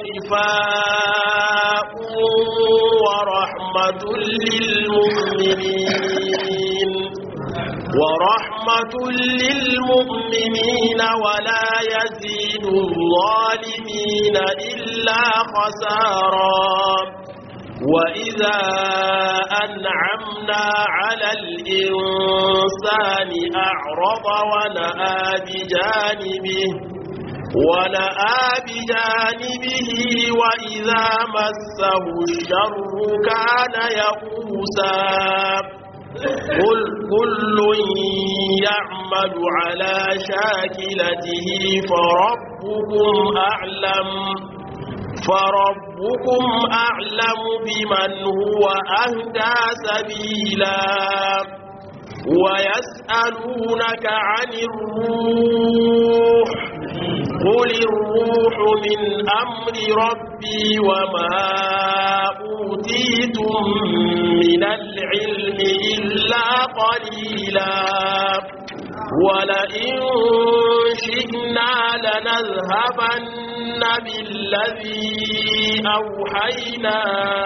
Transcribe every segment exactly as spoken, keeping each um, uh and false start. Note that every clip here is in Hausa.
وشفاء ورحمة للمؤمنين ورحمة للمؤمنين ولا يزيد الظالمين إلا خسارا وإذا أنعمنا على الإنسان أعرض ونأى بجانبه ونأى بجانبه وإذا مسه الشر كان يئوسا قل كل يعمل على شاكلته فربكم أعلم فربكم أعلم بمن هو أهدى سبيلا ويسألونك عن الروح قل الروح من أمر ربي وما أوتيتم من العلم إلا قليلا ولئن شئنا لنذهبن بالذي أوحينا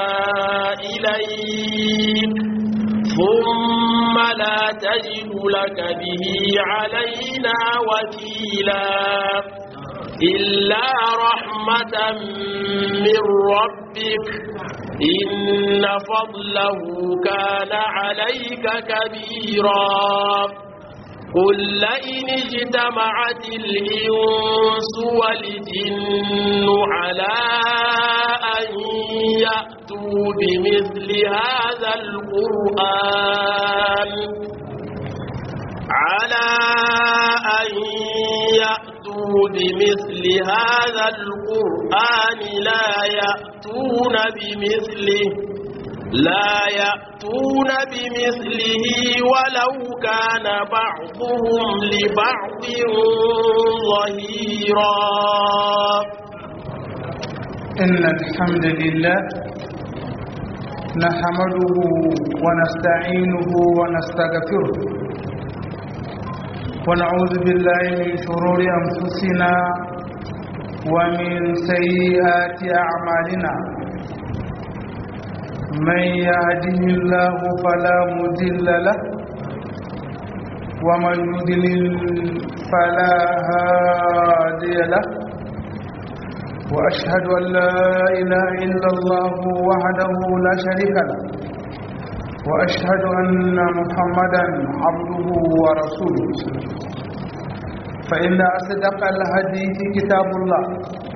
إليك ثم لا تجد لك به علينا وكيلا إلا رحمة من ربك إن فضله كان عليك كبيرا قل لئن اجتمعت الإنس والجن على أن يأتوا بمثل هذا القرآن على أن يأتوا بمثل هذا القرآن لا يأتون بمثله لا يأتون بمثله ولو كان بعضهم لبعض ظهيرا إن الحمد لله نحمده ونستعينه ونستغفره ونعوذ بالله من شرور أنفسنا ومن سيئات أعمالنا من يهده الله فلا مضل له ومن يضلل فلا هادي له وأشهد أن لا إله إلا الله وحده لا شريك له وأشهد أن محمدا عبده ورسوله فإن أصدق الحديث كتاب الله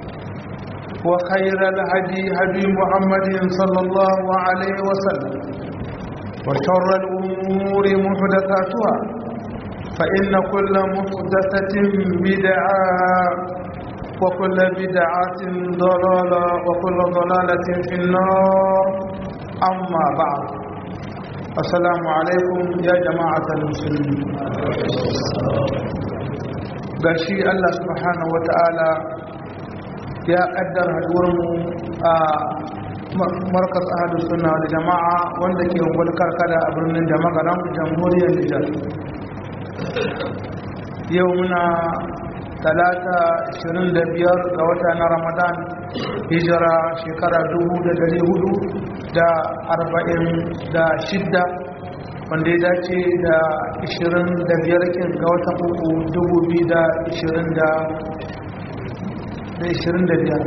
وخير الهدي هدي محمد صلى الله عليه وسلم وشر الأمور محدثاتها فإن كل محدثة بدعة وكل بدعة ضلالة وكل ضلالة في النار أما بعد السلام عليكم يا جماعة المسلمين gashi Allah subhanahu wa ta'ala ya kaddara haduwarmu a markas ahadu sunna da jama'a wanda ke ungwal karkada a birnin da magaran jamhuriyar Nijar. Yau muna talata ashirin da biyar ga wata na Ramadan hijira shekara dubu da dari hudu da arba'in da shidda wanda ya dace da ashirin da biyar kin ga watan uku dubu biyu da ashirin da ashirin da biyar.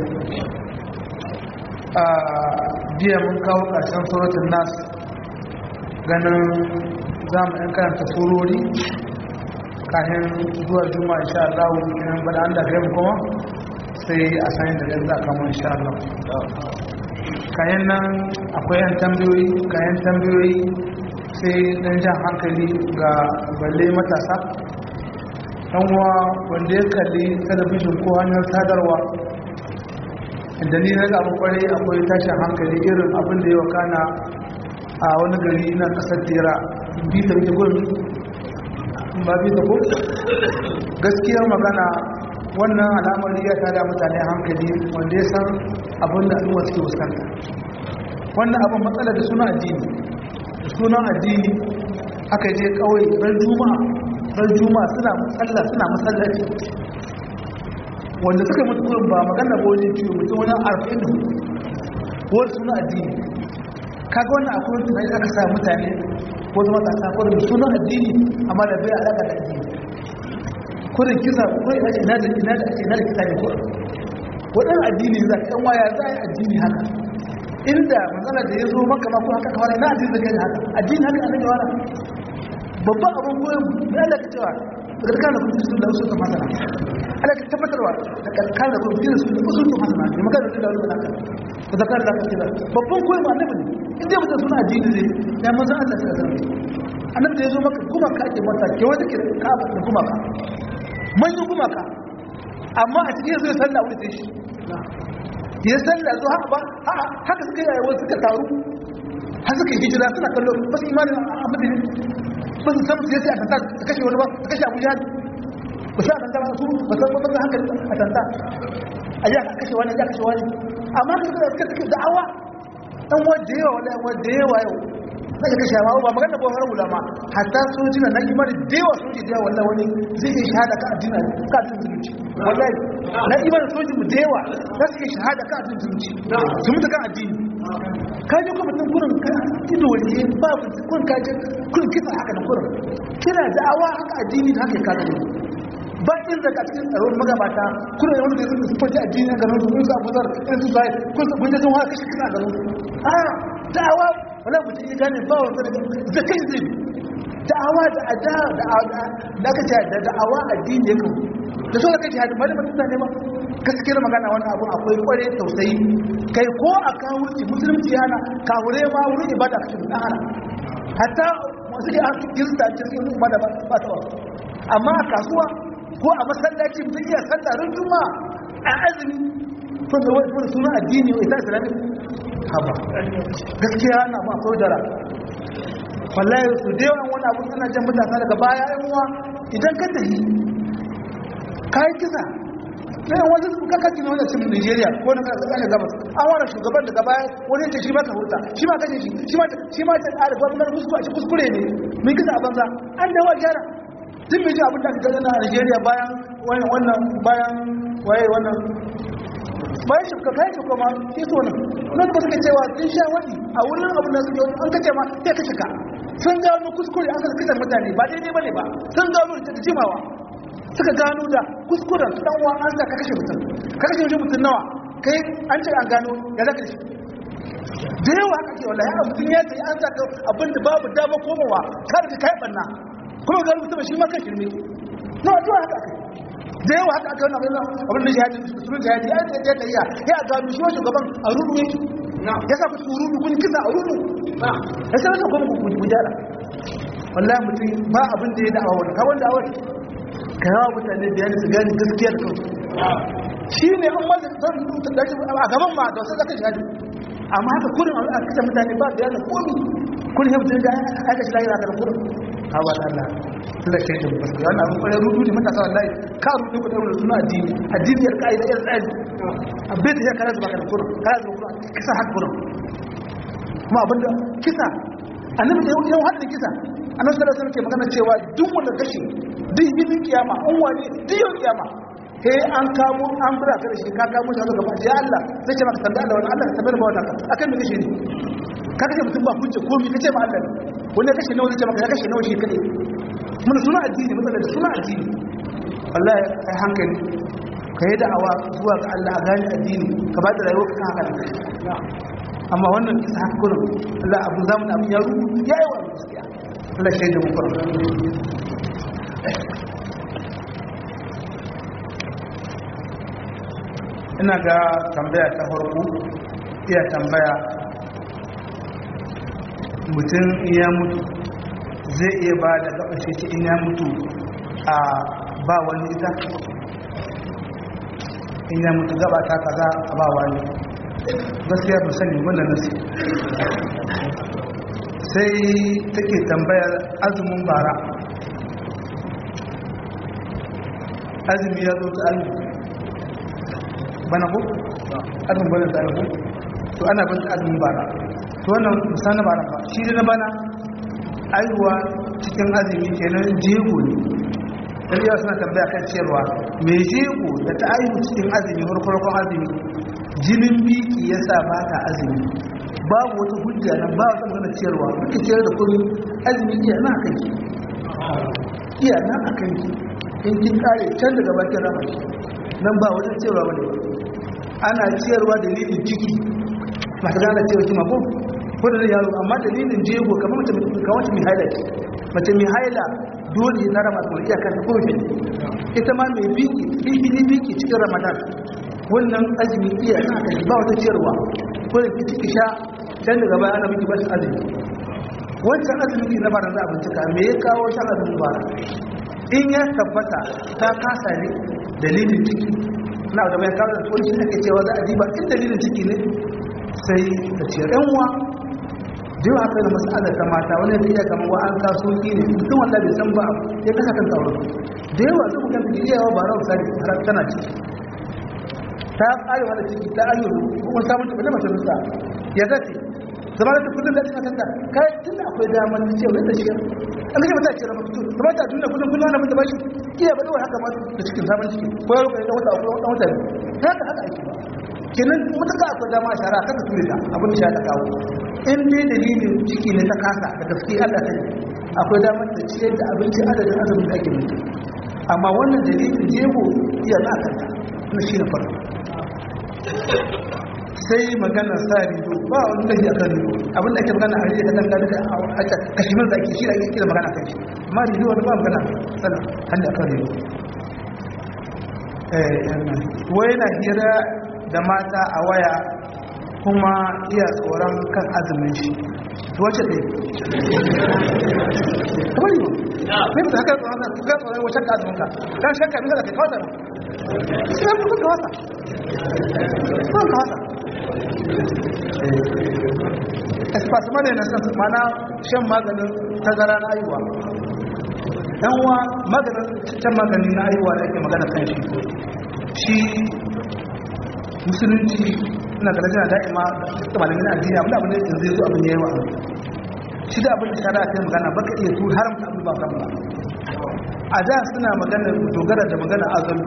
a jiya mun kawo ƙarshen suratun nas ganin za mu yan karanta surori kayan zuwa juma'a insha Allah kinan bada an da kai mu kuma sai a sani da yanzu aka mu insha Allah. kayan nan akwai yan tambayoyi kayan tambayoyi sai dan jan hankali ga balle matasa dan uwa wanda ya kalli talabijin ko hanyar sadarwa da ni na abu kwarai akwai tashin hankali irin abin da ya wakana a wani gari na kasar tera bita bita gurmi ba bita ko gaskiyar magana wannan alamar ya tada mutane hankali wanda ya san abin da al'umma suke fuskanta. Wannan abin matsala da suna addini da sunan addini aka je kawai ran juma'a ran juma'a suna matsala suna masallaci wanda suka mutu kurin ba magana ba wani ciwo mutum wani arba'in da wani suna addini kaga wannan akwai wani tunani aka sa mutane ko zama kasa kurin suna addini amma da bai alaƙa da addini kurin kisa kurin ina da ina da ina da ina da kisa ne kurin waɗannan addini za ka yan waya za a yi addini haka inda matsala da ya zo maka ma ko haka kawai na addini da kai haka addini haka annabi wala babban abin koyon da Allah ka cewa daga kana kun sun da usul masana Allah ka tabbatarwa daga kana kun sun da usul masana ne magana da Allah da ka da kana da ka babban koyon annabi ne inda mutum suna addini ne ya manzo Allah ka zama annabi da ya zo maka kuma ka ake mata ke wata ke ka da kuma ka manyan kuma ka amma a cikin zai sallah wani sai shi ya sallah zo haka ba haka suka yi wasu suka taru har suka hijira suna kallo ba su imanin a madina ba su samu siyasi a tanta ta kashe wani ba ta kashe abu jihar ba su a tanta ba su ba su ba su hankali a tanta a yi aka kashe wani ya kashe wani amma suka suka suka da'awa ɗan wadda yawa wani wadda yawa yau na ka kashe ma ba magana ba har ulama hatta sojina na imani da yawa soji da yawa wallahi wani zai yi shahada ka addini ka addini zumunci wallahi na imani soji mu da yawa za su yi shahada ka addini zumunci su mutu kan addini ka je kuma mutum kurin ka ido waje ba kun ka je kun kisa haka da kurin kina da'awa haka addini da haka ka gani ba in da ka cikin tsaron magabata kuna yawan da su fadi addini ga nan su su abuzar in su sai kun su kun je sun haka shi kisa ga nan a da'awa wala mutum ya gane ba wanda da kai zai da'awa da ada da da ka ce da da'awa addini ne kan da so ka ji hadin ba da mutum ne ba gaskiyar magana wannan abu akwai kware tausayi kai ko a kawurci musulunci yana kawure ma wurin ibada kace da hana hatta wasu ke an kirista cikin umma da ba ta amma a kasuwa ko a masallaci mutum iya sallah juma'a a azumi ko da wani suna addini ita islamic haba gaskiya na ba sojara wallahi su da yawan wani abu suna jan mutane daga baya yan uwa idan ka tafi kai kisa sai wani kakaci ne wanda cikin Nigeria ko na kasar gabas an wara shugaban daga baya wani ce shi ma ka huta shi ma kaje shi shi ma shi ma ta tsara gwamnati kuskure a kuskure ne mun kisa a banza an dawo gyara tun bai ji abin da aka gani a Nigeria bayan wannan bayan waye wannan bayan shi ka kai shi kuma shi so nan nan ba suka cewa sun sha wani a wurin abin da suke an kace ma sai ka shika sun gano kuskure an ka kisan mutane ba daidai bane ba sun gano da jimawa suka gano da kuskuren dan uwa an ka kashe mutum ka kashe mutum nawa kai an ce an gano ya zaka shi da yawa haka ke wallahi a mutum ya tayi an saka abinda babu dama komawa kar ka kai banna kuma ga mutum shi ma kan shirme na to haka kai da yawa haka aka wannan abin da jihadi su jihadi ai da ya tayi ya ga mu shi shugaban a rudu yake ya sa ku rudu kun kisa a rudu ya sa ku kuma ku jara wallahi mutum ba abin da ya da'awa wannan ka wanda awai ka yawa mutane bayani su gani gaskiyar kansu shi ne an wanda zan da shi a gaban ma da wasu zaka jihadi amma haka kurin a kisa mutane ba bayani komi kun yi mutum da aka shi lahira da kurin hawa da Allah tunda ke da gaskiya wannan abin kwarai rudu ne matasa wallahi ka rudu ku da wannan suna addini addini ya kai da irin tsari abin da ya kara zuba kan kurin kara zuba kurin kisa haka kurin kuma abinda kisa annabi da yau hadin kisa annabi sallallahu alaihi wasallam ke magana cewa duk wanda kashi duk yin kiyama an wani duk yau kiyama sai an kamo an bura ka da shi ka kamo shi gaba ya Allah zai ce maka tambaya Allah wannan Allah ka tambaya ba wannan akan me kashi ne ka kace mutum ba hujja ko me kace ma Allah wanda kashi nawa zai ce maka ya kashi nawa shi kade mun suna addini mun da suna addini wallahi ai hankali ka yi da'awa zuwa ga Allah a gani addini ka ba da rayuwa ka haka amma wannan kisa hakurin Allah abu zamu da abu ya rubu ya yi wa gaskiya Allah shaida mu fara ina ga tambaya ta farko iya tambaya mutum iya mutu zai iya ba da gabashe shi in ya mutu a ba wani ita in ya mutu gaba ta kaza a ba wani gaskiya ba sani wannan nasi sai take tambayar azumin bara azumi ya zo ta azumi bana ko azumin bana da ko to ana bin azumin bara to wannan musana bara ba shi da na bana aiwa cikin azumi kenan jego ne ɗaliyawa suna tambaya kan ciyarwa mai jego da ta aihu cikin azumi farkon azumi jinin biki ya sa ba ta azumi babu wata hujja nan ba wata magana ciyarwa muke ciyar da kuma azumi iya na akan ki iya na akan ki in kin kare can daga bakin rama nan ba wajen ciyarwa ba ne ba ana ciyarwa dalilin ciki masu gane ciyarwa kima ko ko da yaro amma dalilin jego kamar mace mai haila ce mace mai haila dole na ramadan iya kan ta kowace ita ma mai biki biki biki cikin ramadan wannan azumi iya na kan ba wata ciyarwa ko da ki ciki sha dan daga baya ana miki bashi azumi wancan azumi na bara za a bincika me ya kawo shan azumin bara in ya tabbata ta kasa ne dalilin ciki na da mai kawo da wani shi ake cewa za a ji ba in dalilin ciki ne sai ta ciyar yan uwa da yawa kai da mas'ala ta mata wani da iya kamar wa an kaso ki ne mutum wanda bai san ba ya kasa kan tsaro da yawa su kan ta iya ba rawa sai tana ciki ta kare wani ciki ta ayyuru kuma samun ta da mace musa ya zace zama da kudin da tana kanta kai tun da akwai damar ce wani da shi an ga mata ce rabu to kuma ta tunda kudin kudin wannan mutum bashi iya ba da haka ma da cikin zaman ciki ko yaro kai da wata wata wata haka haka ake ba kenan mutaka akwai dama a shara kaka ture ta abin da ya ta kawo in dai dalilin ciki ne ta kasa da gaske Allah ta akwai damar da ciyar da abinci adadin azumin da ake mutu amma wannan dalilin jego iya na kanta na shi na farko sai magana sa rido ba wani da ya kan rido abin da ake magana a rido ta dangane da kashimir da ake shi da ake kira magana kan shi amma rido wani ba magana sannan hannu akan rido wai na hira da mata a waya kuma iya tsoron kan azumin shi to wace ɗaya kamar yi ba sai haka tsoron ka tsoron wacce ka azumin ka don shakka bisa da ka kawata sai ya mutu kawata kan kawata espasima da yana san mana shan maganin tazara na aiwa yan uwa maganin shan maganin na aiwa da ake magana kan shi shi musulunci ina da rajina da'ima da malamin addini abin abin da yake zai zo abin yawa shi da abin da shari'a ta magana baka iya tu haramta abin ba kan ba a da suna magana dogara da magana azalu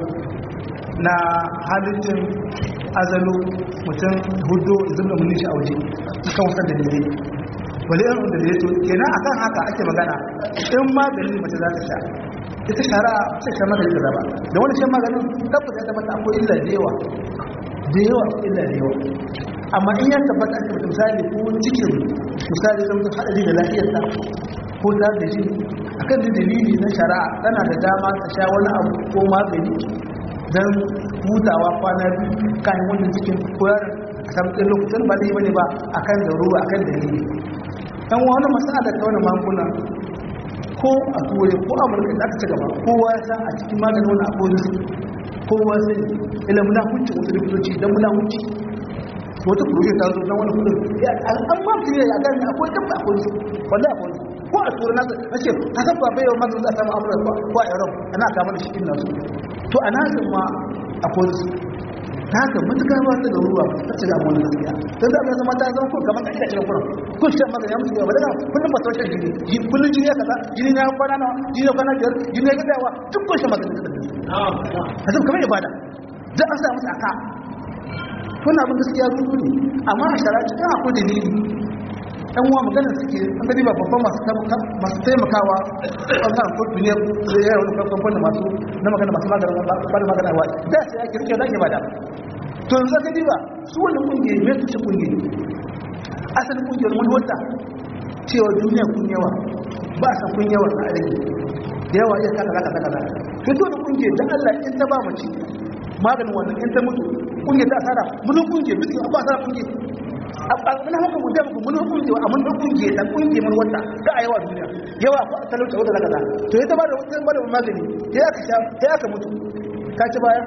na halittin azalu mutum hudu izin da muni shi a waje kan wasan da dalilai wale yan da dalilai to kenan akan haka ake magana in maganin mace za ta sha ita shari'a ce shan maganin da zaba da wani shan maganin tabbata ya tabbata akwai illa da yawa da yawa illa da yawa amma in ya tabbata aka mutum misali ko cikin misali zan mutum haɗari da lafiyarsa ko ta da shi akan da dalili na shari'a tana da dama ta sha wani abu ko magani don hutawa kwana biyu kayan wannan cikin koyar a samun lokacin ba da yi bane ba akan da ruwa akan dalili dan wani masala ta wani magunguna ko a turai ko amurka da aka ci gaba kowa ya san a cikin maganin wani abu kowa sai ila muna hunci wasu likitoci don muna hunci wata kuroje ta zo don wani kudin an ma fi yi a gani akwai dabba akwai su wanda akwai su ko a turai nasu na ce ta sabba bai yawan maganin za a samu amurka ko a europe ana kama da shikin nasu to a nasin ma akwai su ta haka matuƙar ba ta da ruwa ta ci gaba wani gaskiya don da abin zama ta zama ko kamar ƙasashe cikin kuran kun shi magana ya mutu gaba daga kullum ba ta wajen jini kullum jini ya kaza jini na kwana nawa jini na kwana biyar jini ya gazawa duk kun shi magana da a zama kamar ibada don an sa musu aka kuna abin gaskiya rudu ne amma a shara cikin akwai dalili ɗan uwa magana suke an gani ba babban masu taimakawa ɓangaren ko duniyar da ya yawon kamfanin masu na magana masu magana ba da magana wa da sai ake rike da ake bada to yanzu ka diba su wani kungiyoyi mai tuce kungiyoyi asalin kungiyar wani wata cewa duniya kun yawa ba a san kun yawa na arziki da yawa iya kaka zaka zaka zaka fito da kungiyar don allah in ta ba mace maganin wannan in ta mutu kungiyar ta asara mun kungiyar bisu ba asara kungiyar muna haka mu damu mun kungiya a mun kungiya da kungiya mun wata da a yawa duniya yawa ko talauta wata kaza to ya ba da wata ba da magani ya aka sha ya aka mutu ta ci baya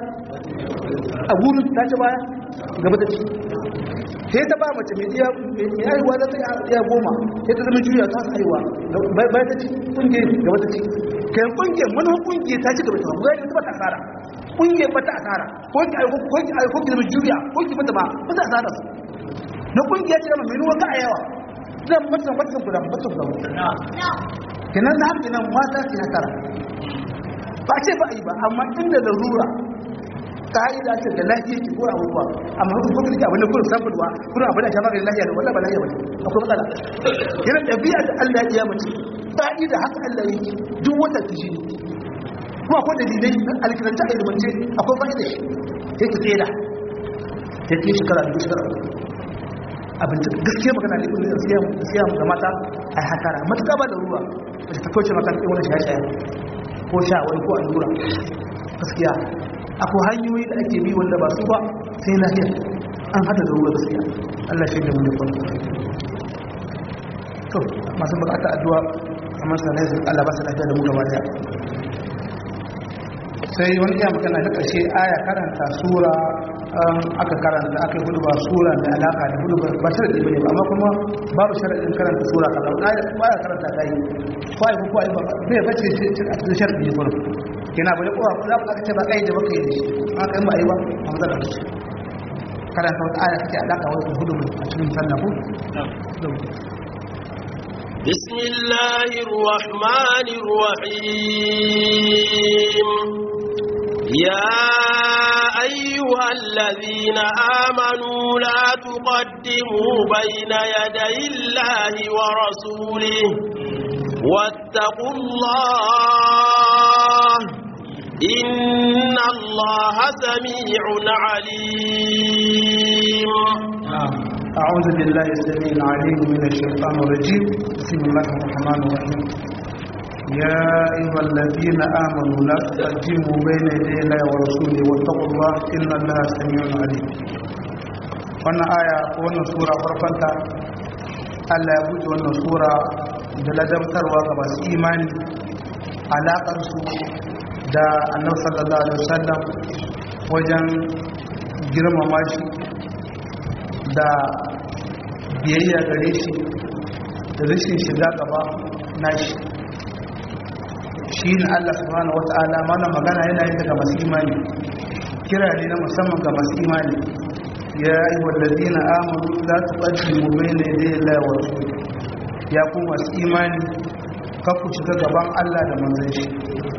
a gurin ta ci baya gaba da ci sai ta ba mace mai iya mai aiwa za ta iya goma sai ta zama juriya ta aiwa bai ta ci kungiya gaba da ci kai kungiya mun kungiya ta ci gaba da ba ta ba ta asara kungiya ba ta asara ko ki aiko ko ki aiko ki zama juriya ko ki mata ba ba ta asara na kungiya ce mai nuwa ka a yawa zan mutum mutum guda mutum guda kenan na haka nan mata ce hatara ba ce ba a yi ba amma inda larura ka'ida ce da lafiya ki ko abubuwa amma hukun kuma kike abin da kun sabuwa kun abin da jama'a lafiya da wallahi ba lafiya bane akwai matsala yana dabi'a da Allah ya mace ka'ida haka Allah yake duk wata kishi kuma akwai dalilai alkiranta a ilmance akwai fa'ida shi yake tseda yake shekara da shekara abin da gaskiya magana ne kun siya siya ga mata ai hatara matuƙa ba da ruwa ba ta kauce maka kai wani shaya ko sha wani ko allura gaskiya akwai hanyoyi da ake bi wanda ba su ba sai lafiya an hada da ruwa gaskiya Allah shi da mu da kwallo to masu bukata addu'a amma sanai Allah ba su lafiya da mu gaba daya sai wani iya magana da ƙarshe aya karanta sura aka karanta aka yi hudu ba sura da alaka da hudu ba sharaɗi ba ne ba amma kuma babu sharaɗin karanta sura kaza ba ya karanta ta yi kwaye ko kwaye ba bai bace a cikin sharaɗi ne kuma yana bane kowa za ku aka ce ba kai da baka yi da shi an kai ba a yi ba a matsala ta ce karanta wata aya kake alaka wata hudu a cikin sallah ko بسم الله الرحمن الرحيم يا أيها الذين آمنوا لا تقدموا بين يدي الله ورسوله واتقوا الله إن الله سميع عليم. أعوذ بالله السميع العليم من الشيطان الرجيم. بسم الله الرحمن الرحيم. يا أيها الذين آمنوا لا تقدموا بين يدي الله ورسوله واتقوا الله إن الله سميع عليم. wannan aya ko wannan sura farkonta Allah ya buɗe wannan sura da ladabtarwa ga masu imani alaƙar su da Annabi sallallahu alaihi wasallam wajen girmama shi da biyayya gare shi da rashin shiga gaba nashi shi ne Allah subhanahu wata'ala mana magana yana yin daga masu imani kira ne na musamman ga masu imani ya yi wallazina amanu la tuqaddimu bayna yaday Allahi wa rasulihi ya ku masu imani kafu shiga gaban Allah da manzon shi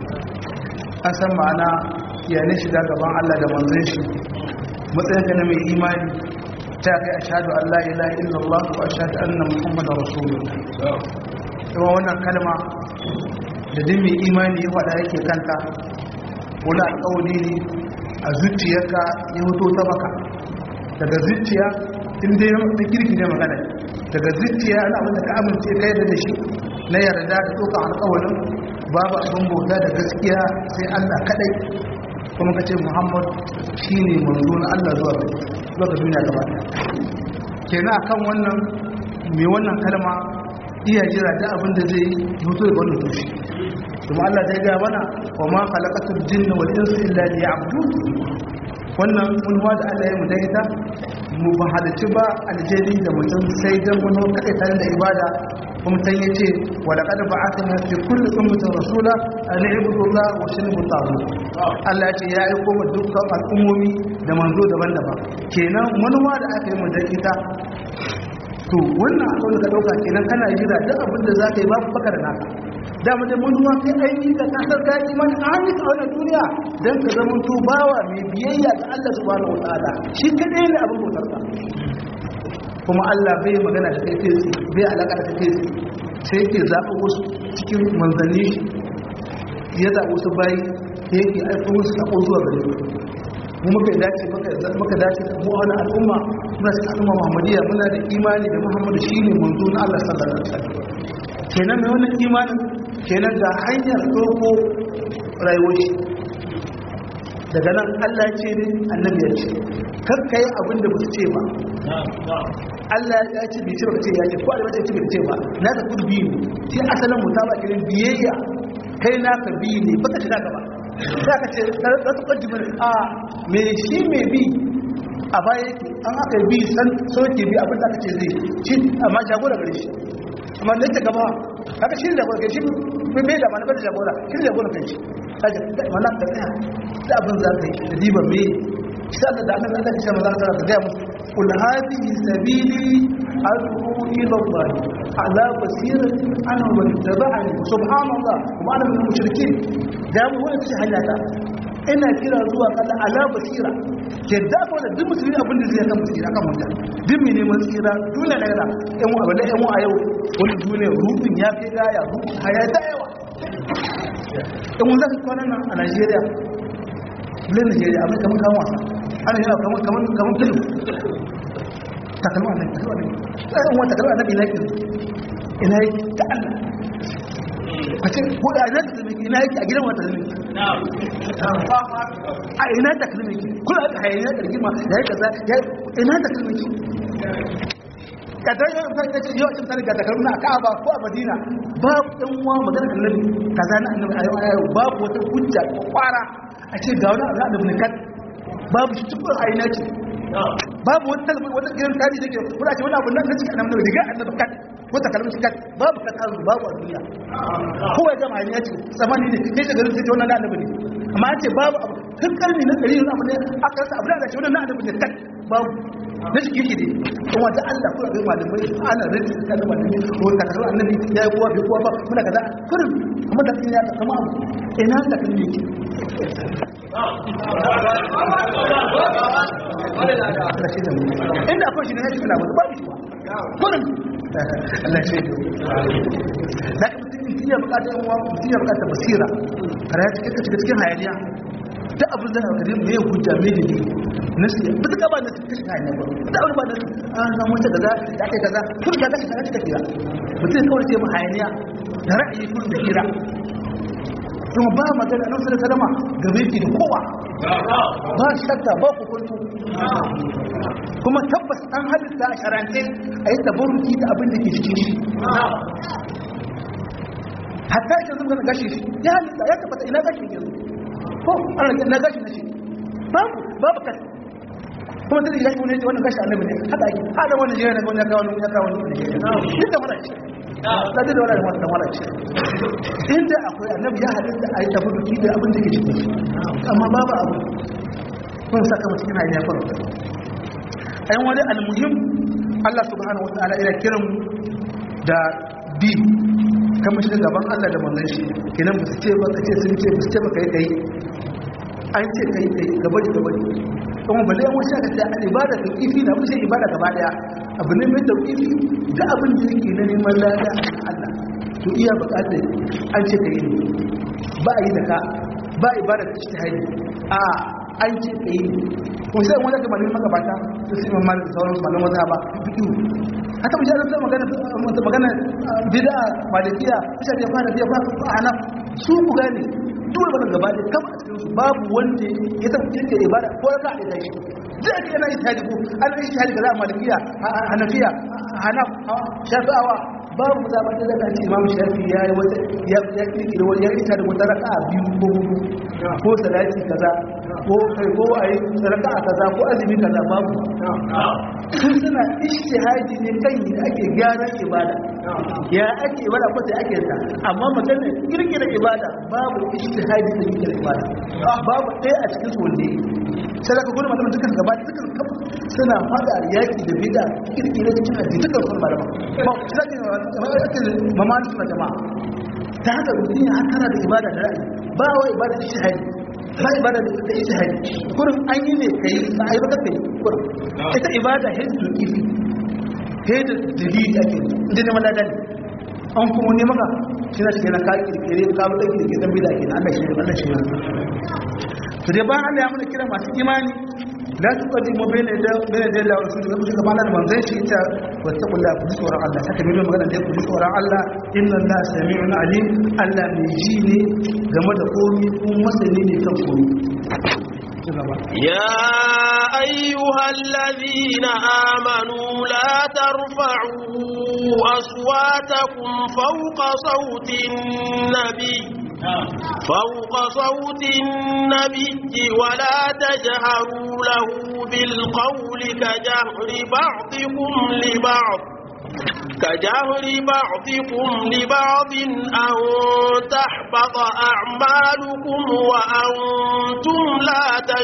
an san ma'ana ya ne shiga gaban Allah da manzon shi matsayin ka na mai imani ta kai ashhadu an la ilaha illallah wa ashhadu anna muhammadar rasulullah kuma wannan kalma da din mai imani ya faɗa yake kanta wani alƙawari ne a zuciyarka ya hoto ta maka daga zuciya inda ya na kirki ne magana daga zuciya ana abin da ka amince kai da shi na yarda da tsokan alƙawarin babu abin bauta da gaskiya sai Allah kadai kuma kace Muhammad shine manzo na Allah zuwa ga zuwa ga duniya gaba ɗaya kenan akan wannan mai wannan kalma iya jira da abin da zai yi mutu da wannan tushe kuma Allah zai ga mana wa ma khalaqatul jinna wal insa illa liya'budun wannan munwa da Allah ya mu dai ita mu ba halici ba aljeri da mutum sai dan mun kai tare da ibada kuma sai yace wa laqad ba'athna fi kulli ummatin rasula an i'budu Allah wa shanibu taghut Allah ya ce ya aiko mu dukkan al'ummomi da manzo daban-daban kenan munwa da aka yi mu dai ita to wannan abin da ka dauka kenan kana jira duk abin da zaka yi babu baka da naka da mu da munwa sai aiki ka kasar ka imani a hannun a wannan duniya dan ka zama to bawa mai biyayya ga Allah subhanahu wataala shi kadai ne abin bautar ka kuma Allah bai magana da kai kai bai alaka da kai sai yake zaɓa wasu cikin manzanni ya zaɓa wasu bayi yake aika wasu sako zuwa gare mu muka dace muka dace mu wani al'umma muna cikin al'umma Muhammadiyya muna da imani da Muhammadu shine manzo na Allah sallallahu alaihi wasallam kenan mai wannan imanin kenan da hanyar doko rayuwar shi daga nan Allah ya ce ne annabi ya ce kakkai abin da ba su ce ba Allah ya ce bai ce ba ce ya ce ko Allah ya ce bai ce ba na ka kudu biyu shi asalin mutaba kenan biyayya kai na ka biyu ne baka shiga gaba za ka ce za ta kwanci mana a mai shi mai bi a baya yake an aka bi san soke bi abin da aka ce zai shi amma jagora gare shi amma da ta gaba haka shi da gaba shi bai da mana bada jagora shi da jagora kai shi kaje mana ka tsaya da abin za ka yi da diban me shi da da annabi Allah ya ce maza ka ga musu qul hadhihi sabili ad'u ila Allah ala basirati ana wa man ittaba'ani subhanallah wa ana minal mushrikeen da mu wani ce hanyata ina kira zuwa kada ala basira ke da ko da duk musulmi abin da zai kan basira kan mutum duk mai neman tsira dole ne da yan wa da yan wa a yau wani duniya rubin ya kai gaya haya da yawa in mun zaka kwana nan a Najeriya ne Najeriya amma kaman kan wasa ana yana kaman kaman kaman film takalma ne sai in wata kalma nabi lakin ina yake ta Allah kace ko da ina da ina yake a gidan wata ne a ina da kalmi kula da hayaniya da rigima yayi kaza ina da kalmi kada yau sai kace yau kin tare da kalmi a Ka'aba ko a Madina babu dan uwa magana annabi kaza na annabi ayo babu wata hujja ko kwara a ce ga wani Allah da bin kat babu shi tukun aina ce babu wata wata gidan tari da ke kula ce wani abu nan da cikin annabi diga annabi kat wata kalmar kat babu kat azu babu a duniya kowa ga mai ya ce zamani ne kai da garin sai wannan da annabi ne amma an ce babu abu tun karni na ɗari na abu ne aka rasa abu da ce wannan annabi ne kat babu na shi yake ne kuma ta Allah kula ga malamai ana rinji da kalmar ne ko ka kalmar annabi ya yi kowa bai kowa ba muna kaza kurin kuma da ya ta kama abu ina da kalmi yake inda akwai shi ne na shi kana ba shi ba kurin Allah shi da da mutum ya bukata yan uwa mutum ya bukata basira kare ya cike cike cikin hayaniya da abin da kare me ya hujja me ne nasi ba ta ba na cikin hayaniya ba da abin ba na an samu ta kaza da kai kaza kun ga kashi kaza take kira mutum kawai sai mu hayaniya da ra'ayi kun da kira kuma ba magana nan sai kalama gabe ki da kowa ba shakka ba ku kuntu kuma tabbas an halitta a sharance a yi tabarruki da abin da ke cikin shi hatta shi zama na gashi shi ya halitta ya tabbata ina gashi ne ko an rage na gashi na shi babu babu kai kuma da gashi wani wannan gashi annabi ne haka ake hada wannan jira na wani ya kawo ya kawo ne duk da mara ce da da wala wata wala ce inda akwai annabi ya halitta a yi tabarruki da abin da ke cikin shi amma babu abu kun saka mu cikin hanya fara ayan wani almuhim Allah subhanahu wataala ina kiran mu da bi kamar shi gaban Allah da manzon shi kenan ba su ce ba kace sun ce ba su ce ba kai kai an ce kai kai gaba da gaba kuma balle an wuce ka ce an ibada ka kifi da wuce ibada gaba daya abu ne mai tauqifi da abin da yake na neman lada Allah to iya bukatar an ce kai ne ba yi da ka ba ibada ta ijtihadi a an ce kai ko sai wanda ga malamin magabata su sai mamman da sauran malaman wata ba fiqhu haka mu jira sai magana magana bid'a malikiya sai da fara biya fara ana su ku gane dole wannan gaba da kama a cikin su babu wanda ya tabbata da ibada ko ka da shi zai ake yana ijtihadi ko an ijtihadi kaza malikiya hanafiya hanaf shafi'awa babu zaɓar da zaka ce imam shafi ya yi wata ya kirkira wani ya ita da wata raka biyu ko hudu ko salati kaza ko kai ko ayi raka kaza ko azumi kaza babu sun suna ijtihadi ne kan yi ake gyaran ibada ya ake ibada ko sai ake ta amma magana kirkira ibada babu ijtihadi da kirkira ibada babu ɗaya a cikin su wanda sai daga gurin malaman dukkan gaba dukkan suna fada yaki da bid'a kirkira cikin addini dukkan su malaman ba sai mamani suna jama'a ta haka mutum ya hakara da ibada da ra'ayi ba wa ibada da shahadi ba ibada da ita shahadi kurin an yi ne ka yi ba a yi baka ka yi kurin ita ibada hezdu kifi hezdu dalili ake inda ne malada ne an kuma ne maka shi na cikin ka kirkire ka bude kirkire dan bida kenan Allah shi Allah shi to dai ba Allah ya mana kira masu imani la tuqaddimu bayna bayna yaday Allah wa rasulihi kuma kamar da manzon shi ita wattaqullaha ku tsoron Allah saka biyo magana da ku tsoron Allah inna Allah sami'un alim Allah mai ji ne game da komai kuma masani ne kan komai يا أيها الذين آمنوا لا ترفعوا أصواتكم فوق صوت النبي فوق صوت النبي ولا تجهروا له بالقول كجهر بعضكم لبعض كجهر بعضكم لبعض أن تحبط أعمالكم وأنتم لا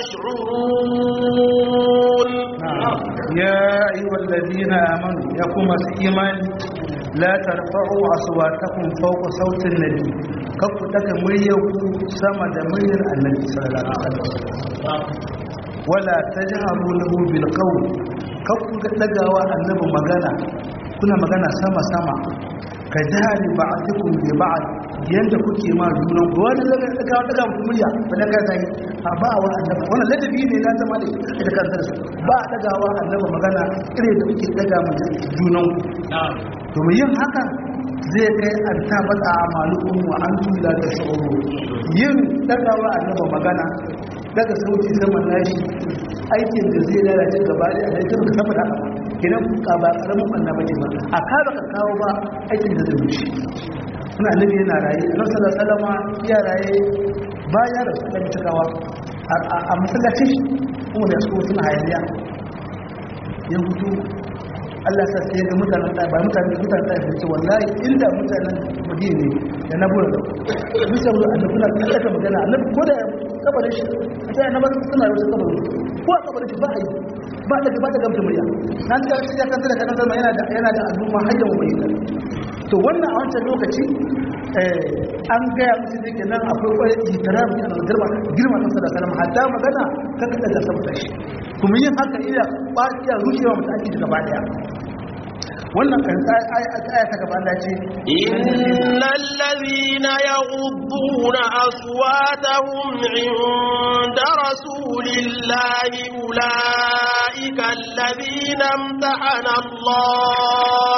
تشعرون. يا أيها الذين آمنوا يقوم الإيمان لا ترفعوا أصواتكم فوق صوت النبي كفتك مريكم سمد مرير النبي صلى الله عليه وسلم ولا تجهروا له بالقول كفتك تقوى النبي مغانا كنا مغانا سما سما كجهر بعضكم ببعض yanda kuke ma junan ku wani daga daga daga murya ba daga zai a ba wa annabi wannan ladabi ne na zama da da kansa ba dagawa annabi magana ire da kuke daga mu junan ku to mu yin haka zai kai an tabata amalukum wa antum la tashurun yin dagawa annabi magana daga sauti zaman nashi aikin da zai lalace gaba da aikin da saboda haka kenan ka ba karamin annabi ba a ka baka kawo ba aikin da zai wuce suna annabi yana raye annabi sallallahu alaihi wasallam ya raye baya da su dan cikawa a masallacin kuma da su suna hayaniya ya hutu Allah sa sai ga mutanen da ba mutanen mutanen da ce wallahi inda mutanen Madina ne da na bura bisa da annabi kuna kallaka magana annabi ko da kabarin shi sai annabi suna rubuta kabarin ko a kabarin shi ba a yi ba da ba da gamta murya nan da shi ya kanta da kan zama yana da yana da al'umma hajjan ubayyin to wannan a wancan lokaci an gaya musu da kenan akwai kwaye ihtiram ne a girma girma ta sallallahu alaihi wasallam hatta magana ta kada da saboda shi kuma yin haka iya ba iya rushewa mutaki daga gaba daya wannan kan aya ta gaba da ce innal ladhina yaghudduna aswatahum 'inda rasulillahi ulaika alladhina imtahana Allah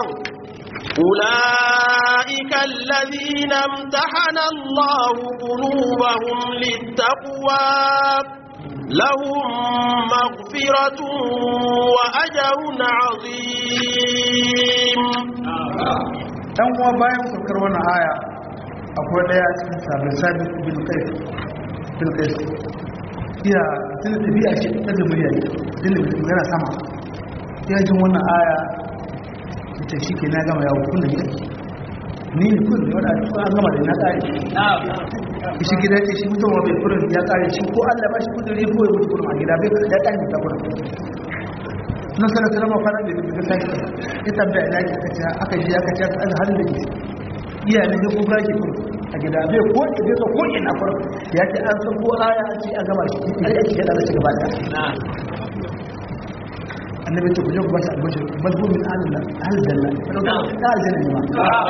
أولئك الذين امتحن الله قلوبهم للتقوى لهم مغفرة وأجر عظيم. dan uwa bayan saukar wannan aya akwai daya cikin sabon sabi bin qais bin qais ya tun tabi'a shi ta murya din da magana sama ya jin wannan aya ita shi ke na gama yawo kullum ya ni ne kullum wadda an gama da na ƙari shi gida ce shi mutum wa bai kullum ya ƙari shi ko allah ba shi kudin ko ya mutu kullum a gida bai ya ƙari ta kullum nan sanar sanar ma fara da ya ta ya tabbaya da aka ce aka ji aka ce aka halin da ke iya ne ya kuka ke kullum a gida bai ko bai ka ko ina kullum ya ce an san ko aya an ce an gama shi a yake ya ɗara shi gaba ɗaya annabi ta kuje ba shi albashir bal hu min ahli aljanna ta aljanna ne ma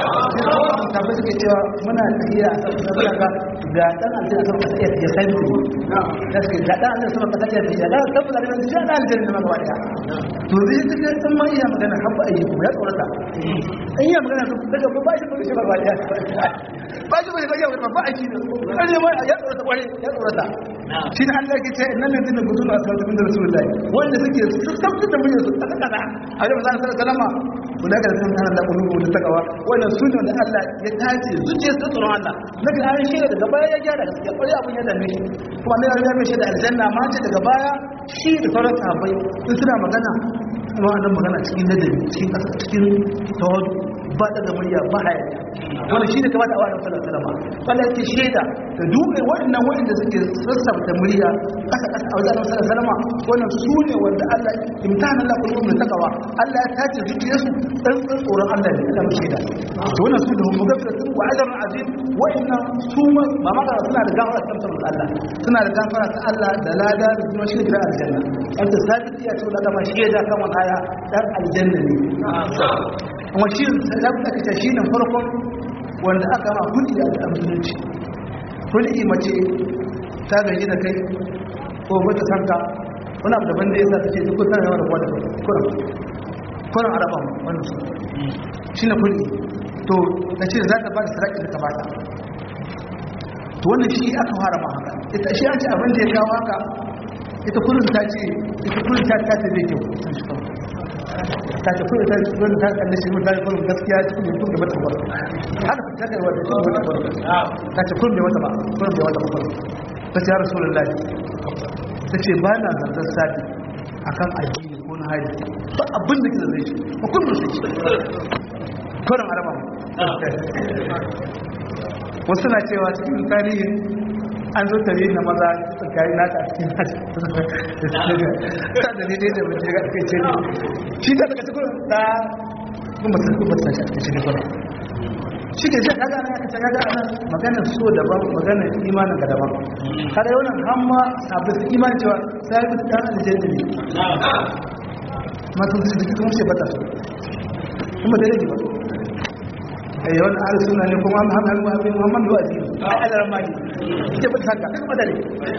ta ba suke cewa muna tafiya a saboda ga ga dan aljanna sama ka tafiya ya sai mutum da suke ga dan aljanna sama ka tafiya ya da saboda ga shi dan aljanna ma gaba daya to zai take san ma iya magana habba ayi kuma ya tsorata in iya magana daga ba shi ba shi ba daya ba shi ba shi ba ba shi ne ma ya tsorata kware ya tsorata shi ne Allah ke ce innal ladina guduna aswatu min rasulillahi wanda suke tabbata da muryar su ta kada a yau zan sallallahu alaihi wasallam kula da sun hana da kulubu da takawa wannan sunne da Allah ya tace zuciyar su tsoron Allah nabi ayi shi daga baya ya gyara gaskiya kwari abun ya dame shi kuma ne ya mai shi da aljanna ma ce daga baya shi da sauran sahabbai sun suna magana kuma annan magana cikin ladabi cikin kasa cikin tawadu ba daga murya ba hayaniya wannan shi ne kamata a wa'adun sallallahu alaihi wasallam wanda yake shaida da dukai waɗannan waɗanda suke sassauta murya kasa kasa a wajen sallallahu alaihi wasallam wannan su ne wanda Allah imtihana Allah kullu min takawa Allah ya tace zuciyarsu dan tsoron Allah ne Allah shaida to wannan su da mu gafara wa ajrun azim waɗannan su ma ba ma suna da gafara ta Allah suna da gafara ta Allah da lada da kuma shi da aljanna wanda sabiti ya ce da ma shaida kan wannan aya dan aljanna ne kuma shi da aka ce shi ne farkon wanda aka ma kudi da musulunci kudi mace ta gaji da kai ko mata sanka wani abu daban da ya sa ta ce duk tana yawa da kwada kuran kuran araban wani su shi ne kudi to da ce za ta ba da saraki da ta bata to wannan shi aka fara ma haka ita shi an ce abin da ya kawo haka ita kudin ta ce ita kudin ta ta ce zai kyau ta ce kudin ta ce kudin ta kalle shi mutane kudin gaskiya cikin yankin da mata gwada haka ta kai wata kudin wata gwada ta ce kudin da wata ba kudin da wata ba ta ce ya rasu lullahi ta ce ba na zantar sati a kan addini ko wani hari ba abin da ke da zai shi ba kun musu ci kwanan araba wasu na cewa cikin tarihin an zo tare na maza tsakari na ta cikin nashi ta da daidai da mace ga ake ce ne shi ta daga cikin da kuma ta kuma ta shi cikin kwanan shi ke shi kaga ana kace kaga ana maganar so daban maganar imanin ga daban kada yau nan hamma sabbin imanin cewa sai ku dan aljanna ne masu su kuma shi bata so kuma da rage ba eh wannan ahli sunna ne kuma Muhammad Muhammad Muhammad wa azi ai Allah ramani ita ba haka kuma dare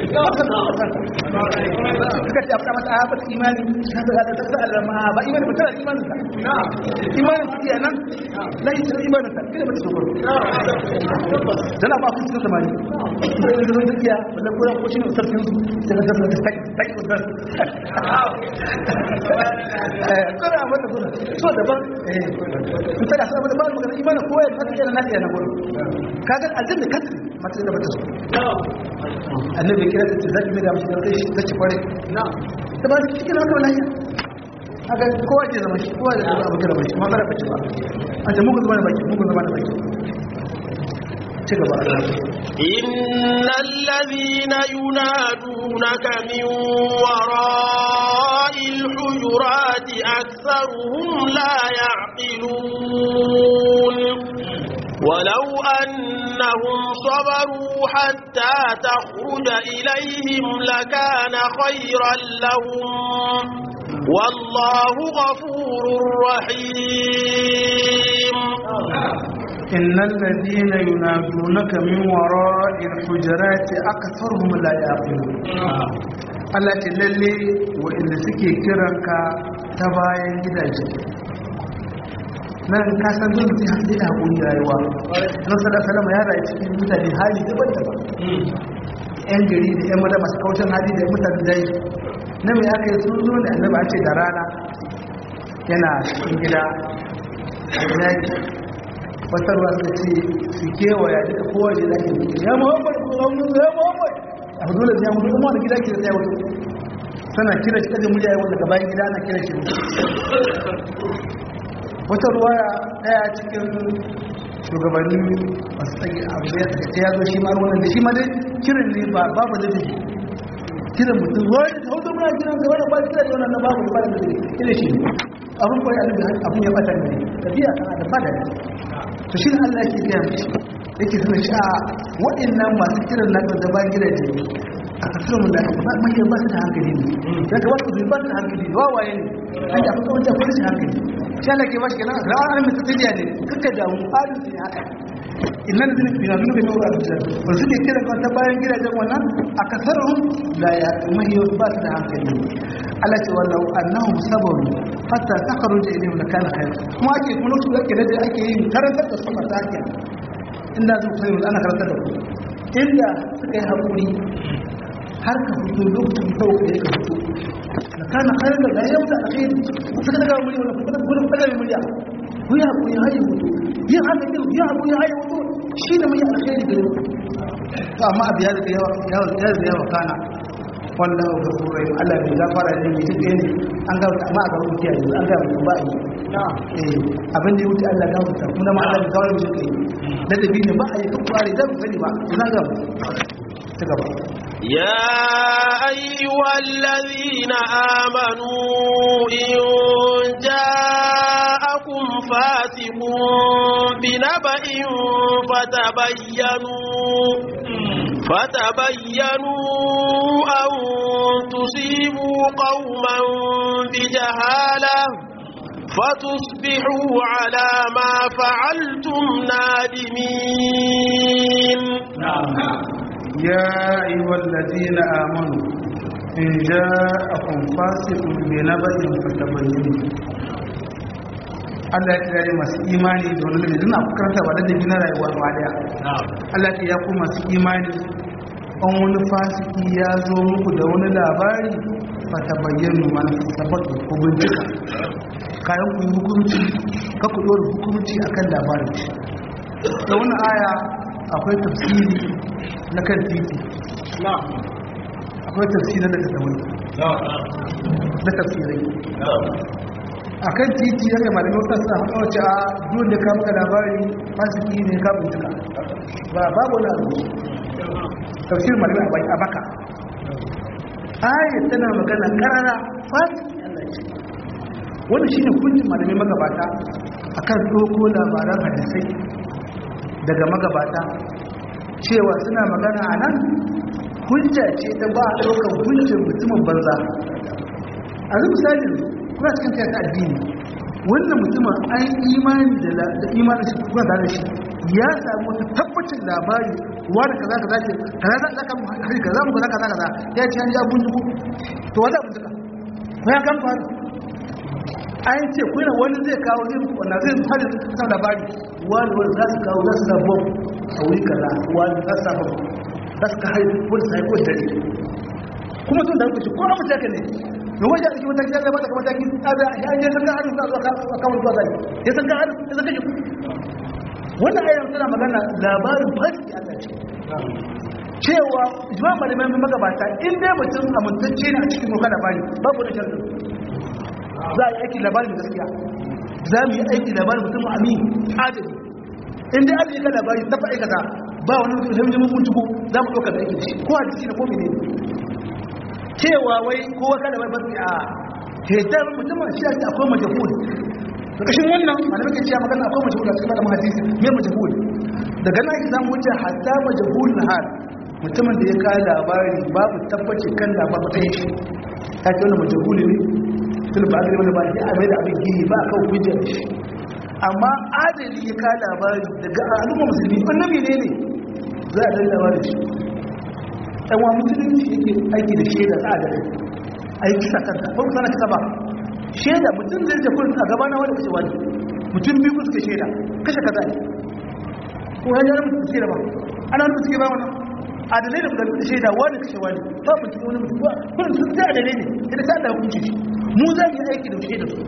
suka ce afta mata ba imani sai da ta Allah ma ba imani ba tare imanin sa imanin sa kenan la yi imanin sa kida ba ta sokoro dan ba ku suka tamani sai da dukiya da kuma ko shi ne sarkin su sai da ta ta ta ko da eh kana wanda kuma so daban eh sai da saboda ba mu ga imanin ko ya fata yana nake na gurin kaga aljanna kace mata da bata so annabi kira ta ce zaki da mutum kai shi kace kware na ta ba shi kira ka wallahi haka kowa ke zama shi kowa da abu kira shi ma bara bace ba an ta muku zama da baki muku zama da baki ci gaba innal ladhina yunadunaka min wara'il hujurati aktharuhum la ya'qilun ولو أنهم صبروا حتى تخرج إليهم لكان خيرا لهم والله غفور رحيم إن الذين ينادونك من وراء الحجرات أكثرهم لا يعقلون Allah ce lalle wa'inda suke kiranka ta bayan gidaje nan ka san dole sai har da hakuri rayuwa nan sada salama ya rayu cikin mutane hali daban-daban yan gari da yan mada masu kaucin hali da mutane dai na mai aka yi sun zo da annabi an ce da rana yana cikin gida yaki wata ruwa suka ce su kewaya duka kowace da ke ya muhammad ko ya muhammad a hudu da ya mutu kuma da gida ke da tsaye wato sana kira shi kaje murya wanda gaban gida ana kira shi wata ruwaya daya cikin shugabanni masu tsage abu da ya tsage ya zo shi ma ruwan da shi ma dai kiran ne ba babu da take kiran mutum wani da hausa muna kiran ga wani ba kira da wannan na babu da ba da take kira shi abun koyi abun ya bata ne tafiya kana da fada to shi ne Allah yake kiyaye shi yake sanar shi a waɗannan masu kiran na da ba gidaje a tafsirin mun da mai ba su da hankali ne ya ga wasu ba su da hankali wawaye ne an da kuma wanda ba su da hankali shi Allah ke ba shi kenan rawa an mutu tijiya ne kaka da mu halin ne haka innan zin bina zin bina wa aljanna ba su ke kiran kan ta bayan gidajen wannan a kasarun la ya mai ba su da hankali Allah ce wallahu annahum sabaru hatta takhruja ilayhim lakana khair kuma ake kuma su ake da ake yin karantar da su fata ake inda su sai ana karantar da ku inda suka yi hakuri har ka fito lokacin dauka ya ka fito lakana khair da ya mutu alkhair suka daga muri wannan kuma gurin fadar murya ku ya ku ya hayi mutu ya haka din ya ku ya hayi mutu shine mai alkhairi da to amma abiya da yawa yawa yawa kana wallahu ghafurur rahim Allah bai gafara ne mai duk ne an ga amma a ga wuce yanzu an ga mutum ba yi eh abin da ya wuce Allah ga mutum kuma ma Allah kawai mu kai da dabi ne ba a yi kwari da sani ba ina ga mu ta gaba يا أيها الذين آمنوا إن جاءكم فاسق بنبأ فتبينوا فتبينوا أن تصيبوا قوما بجهالة فتصبحوا على ما فعلتم نادمين. يا أيها الذين آمنوا إن جاءكم فاسق بنبأ فتبينوا Allah ya kira masu imani da wani da suna karanta ba da gina rayuwa ba daya Allah ya ku masu imani an wani fasiki ya zo muku da wani labari fatabayyanu man sabata ku bincika kayan ku hukunci ka ku dora hukunci akan labarin da wannan aya akwai tafsiri na kan titi akwai tafsiri na daga tawai na tafsirai a kan titi ya kai malamai wata suna haɗa wace a duk da ka maka labari fasiki ne ka bincika ba babu wani abu tafsir malamai a baka ayat tana magana karara fasiki Allah ce wani shine kullum malamai magabata akan doko labaran hadisai daga magabata cewa suna magana a nan hujja ce ta ba a ɗaukar hujjar mutumin banza a zai misali kuna cikin kai ta addini wannan mutumin an imani da imanin shi kuma da shi ya samu wata tabbacin labari wani kaza kaza ce kaza za ka hari kaza mu kaza kaza kaza ya ce an ja bunduku to wanda bunduka ko ya kan faru an ce kuna wani zai kawo yin wanda zai fara kan labari wani wani za su kawo za su sabo a wuri kaza wani za su sabo za su ka hari wani sai ko dare kuma tun da kuka ce ko amma take ne da wajen ake mataki ya gaba da mataki ya je san ga harin za zuwa kawo zuwa zai ya san ga harin ya san kashe wannan ayyar suna magana labarin fasiki Allah ce cewa jima malamai magabata in dai mutum amintacce ne a cikin muka labari babu da sharri za a yi aiki labarin gaskiya za mu yi aiki labarin mutum amin adali in dai an yi ka labari ta faɗi kaza ba wani mutum mun mutuku za mu ɗauka da aiki shi ko hadisi ne ko mene cewa wai kowa kada wai basu a hejjar mutumin shi ake akwai majahul da kashin wannan malamai ke cewa magana akwai majahul a cikin malamin hadisi mai majahul daga nan ake zamu wuce hatta majahul na hal mutumin da ya kawo labari babu tabbaci kan labarin ta yi shi ta ce wannan majahul ne tun ba a wani ba ya amai da abin gini ba a kawo hujjar shi amma adali ya kawo labari daga al'umma musulmi wannan ne ne za a dalila labarin shi ɗan wa musulunci yake aiki da shaida a da rai a yi kisa kanta ba kusa na kisa ba shaida mutum zai jafi a gaba na wani kashe wani mutum biyu ku suka shaida kashe kaza ne ko hanyar mutum suke da ba ana mutum suke ba wani adalai da kudantar shaida wani kashe wani ba mutum wani mutum ba kuma sun zai adalai ne yadda ta da hukunci shi mu za mu yi aiki da shaida su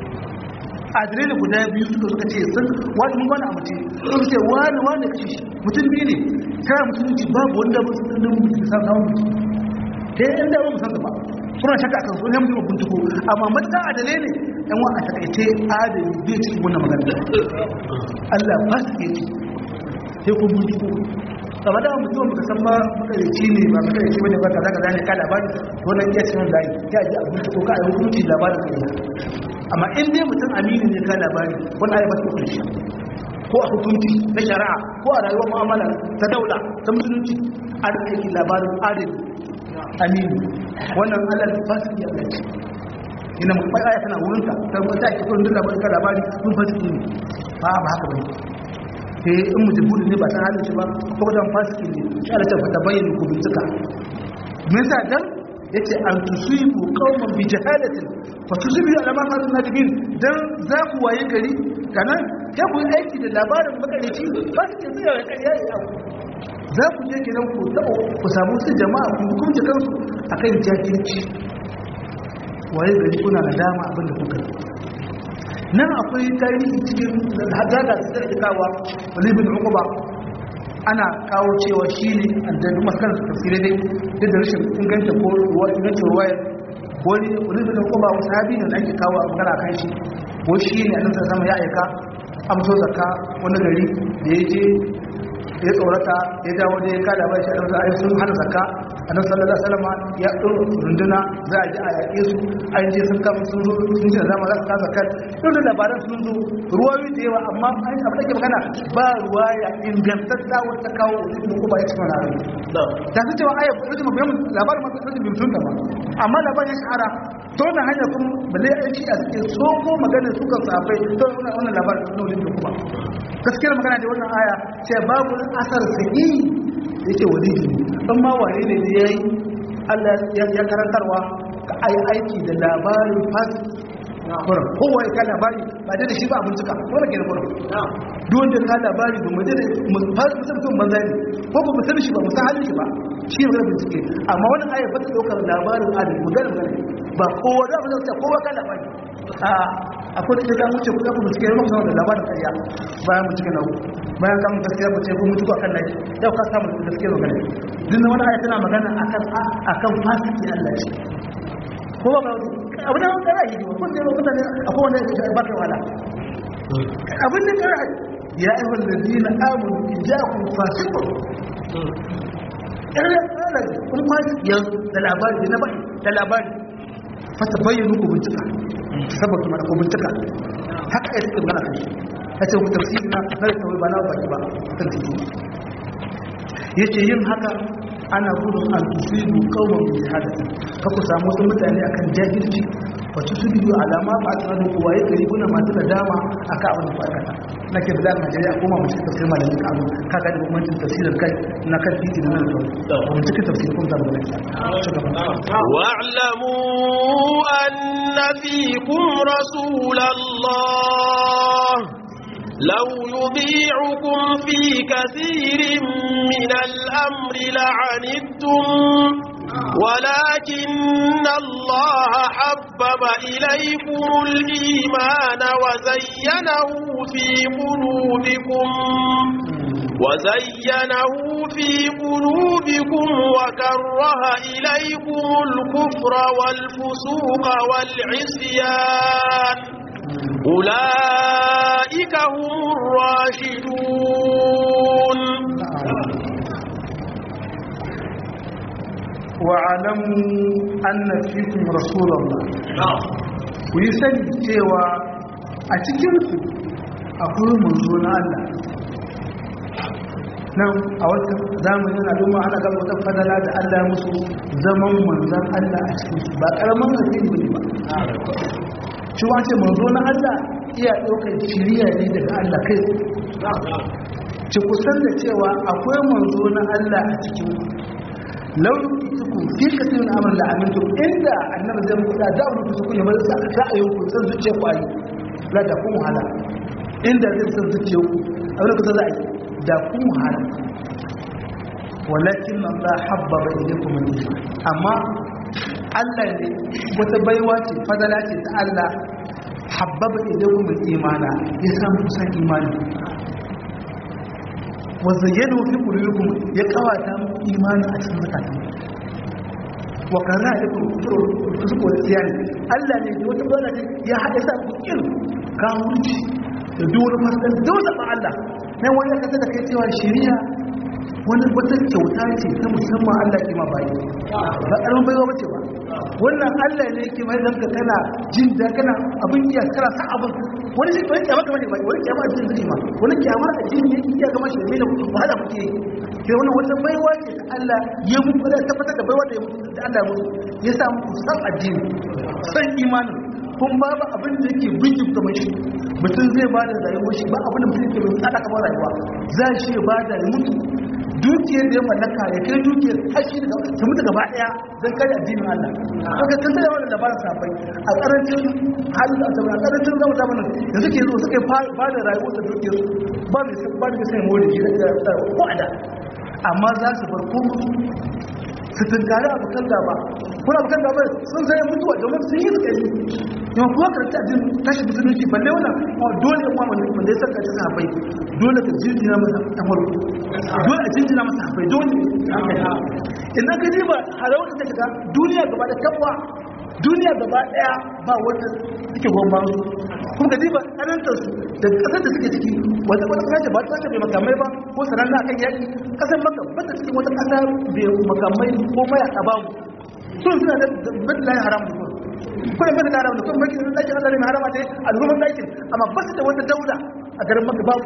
adalai da guda biyu suka suka ce sun wani mun wani a mutum sun ce wani wani kashe shi mutum biyu ne kara musulunci babu wanda ba su ɗan mutu sa samun mutu ta yi inda ba mu san ba suna shaka a kan so yamma mutum bintuko amma mata adalai ne yan wa a takaice adali bai cikin wannan magana Allah ba su ke ci sai kun bintuko kama da mutum baka san ba makarici ne ba makarici bane ba kaza kaza ne ka labari wannan iya cikin layi ya ji a bintuko ka a yi hukunci labarin kai amma in dai mutum amini ne ka labari wannan ayi ba su hukunci ko a hukunci na shari'a ko a rayuwar mu'amala ta daula ta musulunci an aiki labarin adali aminu wannan alal fasiki ya ce ina mu aya tana wurinka ta wata ake kullun duk labarin ka labari mun fasiki ne ba ba haka bane sai in mutum ne ba san halin shi ba ko dan fasiki ne sai Allah ta fata bayyana ku bincika me yasa dan yace an tusibu qauman bi jahalatin fa tusibu ala ma kanu nadibin dan za ku waye gari kana ya ku aiki da labarin makarici ba su ke zuwa ya kariya ya yawo za ku je gidan ku taɓa ku samu su jama'a ku hukunci kansu a kan jahilci waye gari kuna da dama abin da kuka nan akwai tarihi cikin hadaga da zai kawo wani bin uquba ana kawo cewa shi ne addadu maskarar tafsirai dai duk da rashin inganta ko ingancin ruwayar wani wani bin uquba wasu sahabi ne da ake kawo a magana kan shi ko shi ne annabi sallallahu alaihi wasallam ya aika amso zakka wani gari da ya je ya tsorata ya dawo da ya kada bai shi annabi sallallahu sun hana zakka annabi sallallahu alaihi wasallam ya dora runduna za a ji a yaƙe su an je sun kama sun zo sun ce zama za su ka zakka duk da labaran sun zo ruwayoyi da yawa amma an abin da ke magana ba ruwaya ingantatta wata kawo da ko ba ya cikin rayu da su cewa ayat rajin mabiyan labarin masu rajin bin sunna ba amma labarin ya shahara to na hanyar kuma balle aiki a suke soko magana suka safai to wannan labarin na wajen kuma gaskiyar magana da wannan aya ce babu asar sahi yake walidi amma wane ne da yayi Allah ya karantarwa ka ai aiki da labarin fas kuran kowa ya ka labari ba da shi ba abin cika wanda ke da kuran duk wanda ka labari ba mu da fas mutum banza ne ko ba mu san shi ba mu san halin shi ba shi ne bincike amma wannan aya ba ta daukar labarin adal magana magana ba kowa da ba ta kowa ka labari a akwai da zamu ce ku ku bincike mu san da labarin kariya bayan mu cike nawo bayan kan gaskiya ba ce ko mutu akan nan yau ka samu gaskiya magana din wannan aya tana magana akan akan fasiki Allah ce ko ba abin da kana yi ko sai mutane akwai wanda ya baka wala abin da kana ya ayyuhal ladina amanu in ja'akum fasiqun irin tsarar kun ma yanzu da labari da bai da labari fata bayyana ku bincika saboda kuma ku bincika haka ai cikin mana kai kace ku tafsiri na na tawai ba na baki ba tafsiri yace yin haka ana gudun al-tusibu qauman bi hadath ka ku samu wasu mutane akan jahilci wacce su biyu alama ba ta da kuwa yake riguna masu da dama aka abin da farkata nake da dama Najeriya kuma mu cikin tafsir malamin kamu ka ga da mutuncin tafsirin kai na kan titi na nan da mu cikin tafsirin kun zama da wa'lamu anna fiikum rasulallah law yudhi'ukum fi kathirin min al-amri la'anittum ولكن الله حبب إليكم الإيمان وزينه في قلوبكم وزينه في قلوبكم وكره إليكم الكفر والفسوق والعصيان أولئك هم الراشدون wa'alamu anna fikum rasulullah ku yi sani cewa a cikin ku akwai manzo na Allah nan a wata zamanin al'umma ana ga wata fadala da Allah ya musu zaman manzon Allah a cikin su ba karaman addini bane ba shi wace manzo na Allah iya daukar shiriya ne daga Allah kai ci kusan da cewa akwai manzo na Allah a cikin ku lautuku fi kasirin amur da amintu inda annabi zai muku da da wani kusa kunya mazasa a ra'ayin ku san zuciya ku ayi la da kun wahala inda zai san zuciya ku a wani kusa za a yi da kun wahala walakin nan za habbaba ilaykum al-iman amma Allah ne wata baiwa ce fadala ce ta Allah habbaba ilaykum al-imana ya samu kusan imani wazayyana fi qulubikum ya kawata imani a cikin zakatun wa kana lakum kusuko siyani Allah ne da wata bala ce ya hada sa ku kin kawunci da dole masan dole ba Allah ne wanda kaza da kai cewa shari'a wani wata kyauta ce ta musamman Allah ke ma bayi ba karamin baiwa bace ba wannan Allah ne yake mai zanka kana jin da kana abin iya kana sa abin wani shi wani kiyama kamar ne ba wani kiyama jin zuri ma wani kiyama a jin ne iya gama shi mai da wahala muke sai wannan wata baiwa ce ta Allah ya muku da tabbatar da baiwa da da Allah mu ya sa muku san addini san imani kun babu abin da yake bijin kamar shi mutum zai ba da rayuwar shi ba abin da mutum yake mai tsada kamar rayuwa za shi ba da mutu dukiyar da ya mallaka ya kai dukiyar hashi da su mutu gaba daya don kare addinin Allah kaga kan sai wannan labarin safai a karancin halin da a karancin zama zamanin da suke zo suke ba da rayuwar da dukiyar ba mai ba da sai mori shi da ko ada amma za su bar komai su tunkari abokan gaba kuna abokan gaba sun zai mutuwa domin sun yi suka yi yau kuwa karanta a jin tashi musulunci balle wannan dole kuma wanda ya saka ta safai dole ka jinjina masa amuru dole a jinjina masa safai dole idan ka ji ba halawar ta shiga duniya gaba da tabba duniya gaba daya ba wata suke gomba kuma ka ji ba ƙanantar su da ƙasar da suke ciki wata wata ƙasa ba ta bai makamai ba ko sananna akan yaƙi ƙasar maka ba ta cikin wata ƙasa bai makamai ko mayaƙa babu sun suna da bada haram da kuma kuma bada haram da kuma makin ɗakin Allah ne mai harama ta al'ummar ɗakin amma ba su da wata daula a garin maka babu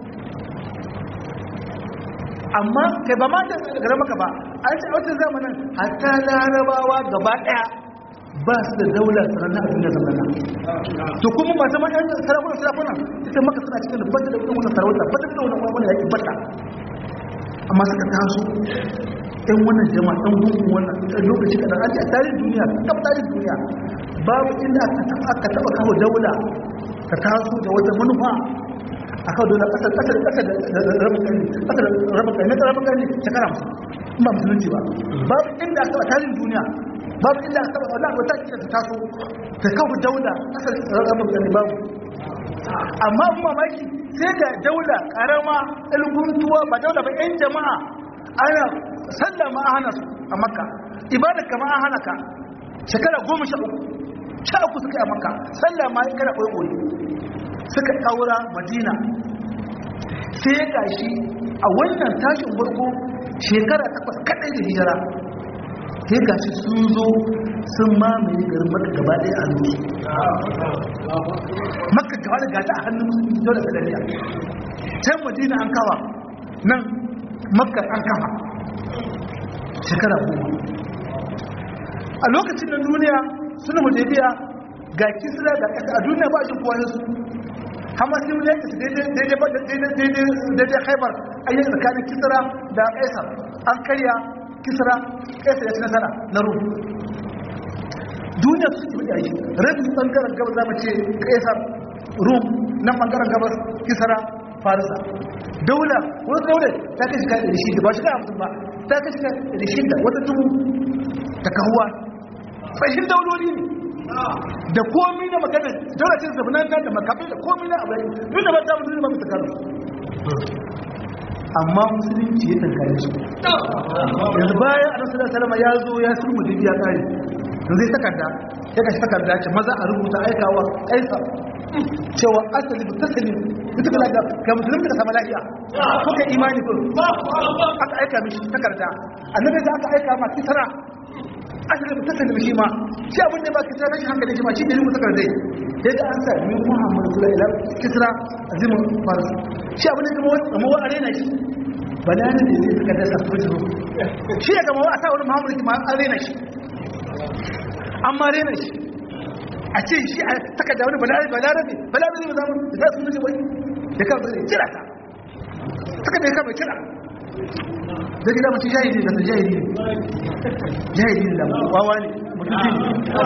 amma kai ba ma da garin maka ba an ce a wata zamanin hatta larabawa gaba ɗaya ba su da daular sarana a duniya zamana to kuma ba zama yan sarakunan sarakunan ita maka suna cikin da bata da wani sarauta bata da wani wani yaƙi bata amma suka taso ɗan wannan jama'a ɗan gungun wannan lokaci kaɗan an ce a tarihin duniya kaf tarihin duniya babu inda aka taɓa kawo daula ta taso da wata manufa a kawo daula ƙasar ƙasar ƙasar da rabin ƙarni ƙasar rabin ƙarni na rabin ƙarni shekara musu in ba musulunci ba babu inda aka taɓa tarihin duniya babu inda aka taɓa wani abu ta kira ta taso ta kawo daula ƙasar rabin ƙarni babu amma kuma mamaki sai ga daula ƙarama ɗalguntuwa ba daula ba 'yan jama'a ana sallah ma a hana su a makka ibadar kama a hana ka shekara goma sha uku sha uku suka yi a Makka sallah ma kada koyi suka kaura Madina sai ya gashi a wannan tashin farko shekara takwas kadai da hijira sai gashi sun zo sun mamaye garin Makka gaba ɗaya a nufi Makka gaba da gata a hannun musulmi dole da dariya can Madina an kawa nan Makka an kafa shekara goma a lokacin da duniya suna Hudaybiya ga Kisra ga ƙasa a duniya ba shi kowa su hama sai wani yake daidai Khaibar ayyar tsakanin Kisra da Kaisar an karya Kisra Kaisar ya ci nasara na Rum duniya su ci yi rabin bangaren gabas zama ce Kaisar Rum nan bangaren gabas Kisra Farisa daula wani daula ta kai shiga da shi da ba shiga hamsin ba ta kai shiga da shi da wata dubu ta kahuwa tsayin dauloli ne da komi na magana daulacin zafinanta da makafi da komi na abai nuna ba ta musulun ba mu takarar amma musulunci ya tankare su yanzu bayan a nasarar salama ya zo ya sulmu da ya kare da zai takarda ya kashi takarda ce maza a rubuta aikawa kaisa cewa asali da tasali ita kala ga musulmi da sama lafiya kuka imani ko aka aika mishi takarda annabi da aka aika ma kisra asali da tasali mishi ma shi abin da ba kisra rashin hankali shi ma shi ne rubuta takardai yadda an sa min muhammad sallallahu alaihi wasallam kisra azimu faris shi abin da kuma amma wa arena shi banana ne zai takardar sa fito shi ya gama wa a sa wani muhammad ma arena shi amma arena shi a ce shi a takarda wani balarabe balarabe ne zamun da za su nuna wani da kan zai cira ta takarda ya kama cira da gida mutu jahili da su jahili ne jahili da wawa ne mutu jini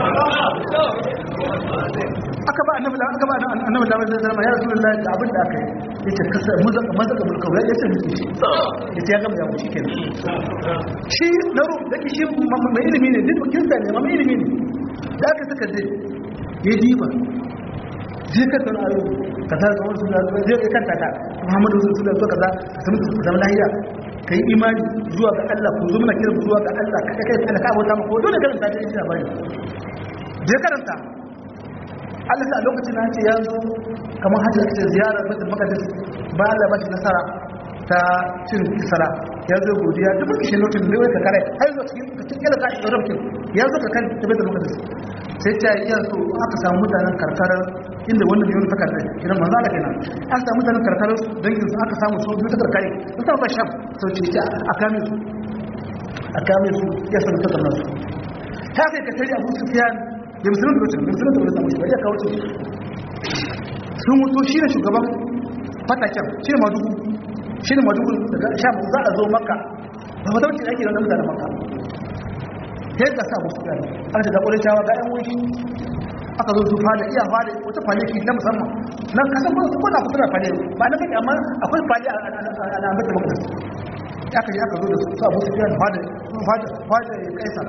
aka ba annabi aka ba annabi da wani zama ya rasu da abin da aka yi ya ce kasa mazaka mazaka mulkau ya ce mutu shi ya ce ya gama ya wuce kenan shi na ru da ke shi mai ilimi ne duk kinsa ne ma mai ilimi ne da aka saka zai ya diba je ka tsara ayo ka ta zama suna zai ka kanta ta Muhammadu Rasulullah so kaza ka mutu zama lahiya kai imani zuwa ga Allah ko zo muna kira zuwa ga Allah ka kai kana ka bauta maka dole karanta ta ina bari je karanta Allah sa lokacin nan ce ya zo kamar hajji ce ziyarar Baitul Maqdis ba Allah ba shi nasara ta cin Isra ya zo godiya duk kishi lokacin da wai ka kare har zo cikin cikin da ka yi rabkin ya zo ka kan Baitul Maqdis sai ta yi yanzu aka samu mutanen karkarar inda wannan yau ta karkar kiran manzo Allah kenan an samu mutanen karkarar dangin su aka samu su biyu ta karkare sun ta ba sham sau ce ta a kame su a kame su ya sanar ta kamar su ta kai ka tare Abu Sufyan da musulun da mutum musulun da mutum shi ya kawo ce sun mutu shi ne shugaban fataken shi ne madugu shi ne madugu daga sham za a zo Makka ba fa tauci ake da mutanen Makka sai ka sa musu gani an ta dakure cewa ga yan wani aka zo su fada iya fada wata faleki na musamman nan kasan ba su kona kusa da fale ba na kai amma akwai fale a al'amata maka aka yi aka zo da su sa musu gani fada fada fada ya kaisa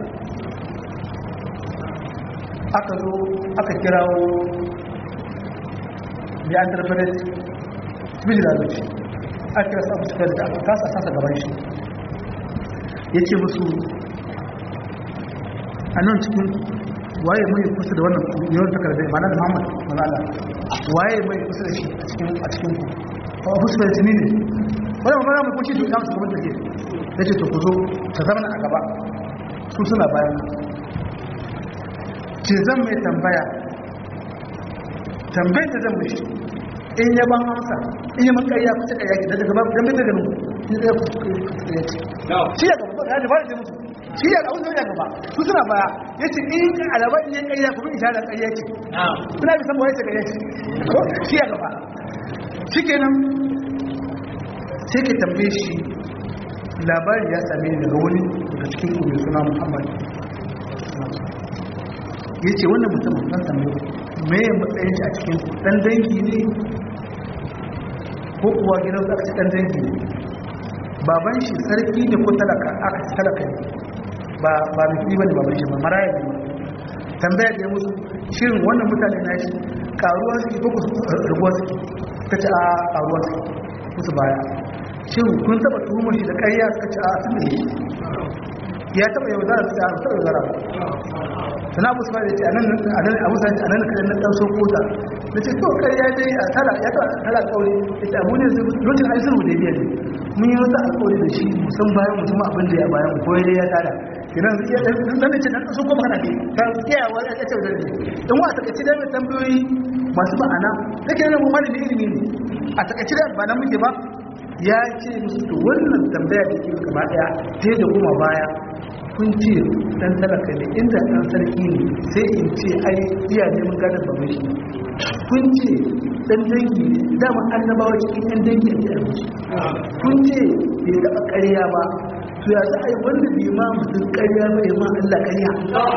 aka zo aka kirawo da an tarfare biyu da zuci aka kira sa musu gani da aka kasa sasa gaban shi ya ce musu a nan cikin waye mai kusa da wannan yawan takardar ba na da Muhammad malala waye mai kusa da shi a cikin ku a kusa da tuni ne wani mamara mai kunshi da su gaban take ya ce to ku zo ta zama a gaba su suna bayan ce zan mai tambaya tambayar da zan mai shi in ya ban amsa in yi makayya kusa da yaki daga gaba don bai da ganin shi zai kusa ya ce shi ya gaba ya da fara da musu shi ya abin da ya gaba su suna baya ya ce in alabar in ya ƙarya kuma isha da ƙarya ce suna bi samuwa ya ce ƙarya ce shi ya gaba shi kenan sai ka tambaye shi labari ya same daga wani daga cikin kuma suna Muhammad ya ce wannan mutumin ɗan tambaye mai matsayin shi a cikin ɗan dangi ne ko kuwa gidan aka ci ɗan dangi ne baban shi sarki ne ko talaka aka ci talaka ne ba ba mai bane baban shi ba maraya ne tambaya da musu shirin wannan mutane na shi karuwa suke ko rubuwa suke ta ce a karuwa suke musu baya shin kun taba tuhumar shi da ƙarya suka ce a sun ne ya taba yau zara su ta taba yau zara sana abu sufyan yace anan anan abu sufyan anan kadan na dan soko ta nace to kai ya dai a tala ya ta tala kauri yace abu ne lokacin ai sulhu da biya ne mun yi wata alƙawari da shi musan bayan mutum abin da ya bayan ko dai ya tada kiran iya dan dan ce dan soko magana ne ta kiyawa ya ce da ni in wa ta kace da mai tambayoyi masu ma'ana take ne mu malami ilimi ne a takaice da ba nan muke ba ya ce musu to wannan tambaya da ke gaba daya sai da kuma baya kun ce dan talaka ne inda dan sarki ne sai in ce ai iya neman gadon ba mai kun ce dan dangi ne dama annabawa cikin yan dangi ake abinci kun ce bai taɓa ƙarya ba to ya za a yi wanda bai ma mutum ƙarya ba ya ma Allah ƙarya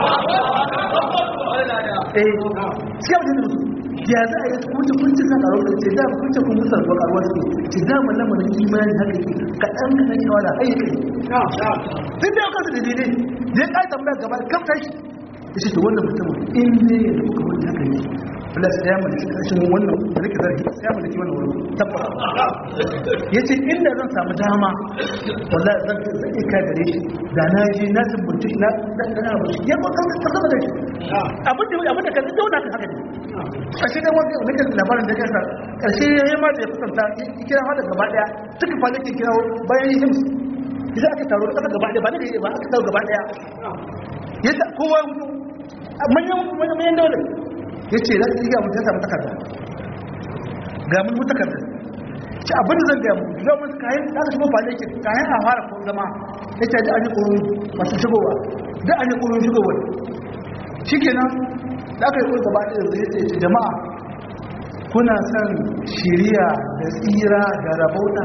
eh sai mutum da musu ya za a yi kuce kunce kan karo da ce da kuce kun musa ko karuwa su ce da mun lamarin imani haka ke kaɗan kaɗan yawa da aiki duk da kansu da daidai ya kai tambaya gaba kan tashi ya ce to wannan mutumin in ne ya da kuka wani haka ne wala sai ya mallaki kashin wannan da nake zargi sai ya mallaki wannan wurin tabbata ya ce inda zan samu dama wallahi zan zan iya kai gare shi da na je na tabbata na dan dan abu ya ba kan ta saba da shi abin da abin da kan zauna ka haka ne ashe dan wani nake labarin da kansa karshe yayin ma da ya kusanta kira hada gaba daya duka fa nake kira bayan yin idan aka taro da kasa gaba daya ba ne ba aka taro gaba daya yadda kowa mutu manyan manyan dole yace da iya mun ta samu takarda ga mun mu takarda ci abin da zan ga mu ga mun kayan da su ba ne ke kayan a fara ko zama yace da an yi kuru masu shigowa da an yi kuru shigowa shikenan da aka yi kuru gaba da zai ce jama'a kuna son shiriya da tsira da rabauta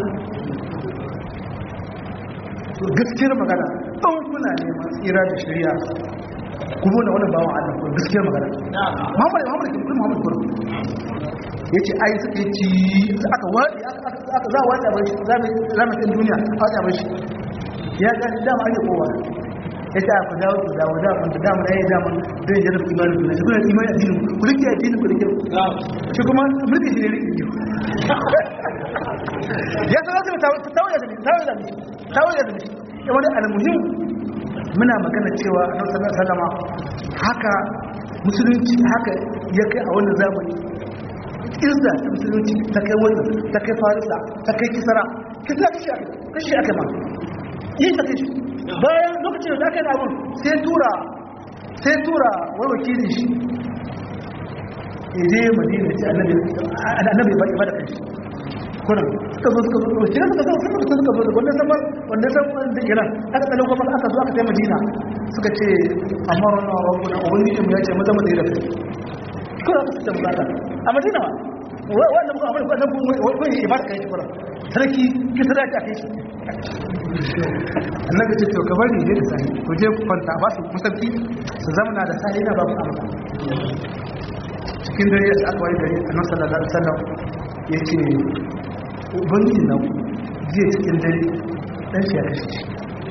gaskiyar magana don kuna neman tsira da shiriya ku zo da wani bawan Allah ko gaskiyar magana Muhammad Muhammad kin Muhammad ko yace ai suka ci aka wadi aka za wadi ba shi zamu zamu din duniya aka ba shi ya ga dama ake kowa yace aka dawo ku dawo da mun da mun ai da mun dai jarab imani ku ne kuma imani addini ku rike addini ku rike shi kuma mulki shi ne rike ya san da tawo tawo da tawo da tawo da ya wani almuhim muna magana cewa annabi sallallahu alaihi wasallam haka musulunci haka ya kai a wannan zamani izza ta musulunci ta kai wannan ta kai farisa ta kai kisara kisara kishi kishi aka ma yi ta kishi bayan lokacin da aka yi abun sai tura sai tura wani wakilin shi ije madina ce annabi annabi ba ibada kai kuna suka zo suka zo shi suka zo suka zo suka zo wannan sabar wannan sabar da Iran aka tsalo kuma aka zo aka kai Madina suka ce amarna rabbuna ubangiji mu ya ce maza mu da kai kuna su ta bada a Madina wa wannan ku amana wannan ku wai ibada kai shi fara sarki kisra ta kai shi annabi ce to ka bari ne da sai ku je ku kwanta ba su musabbi su zamana da sai na babu amana cikin dare aka wai gari annabi sallallahu alaihi wasallam yace ubangiji na jiya cikin dare ɗan shi ya kashe shi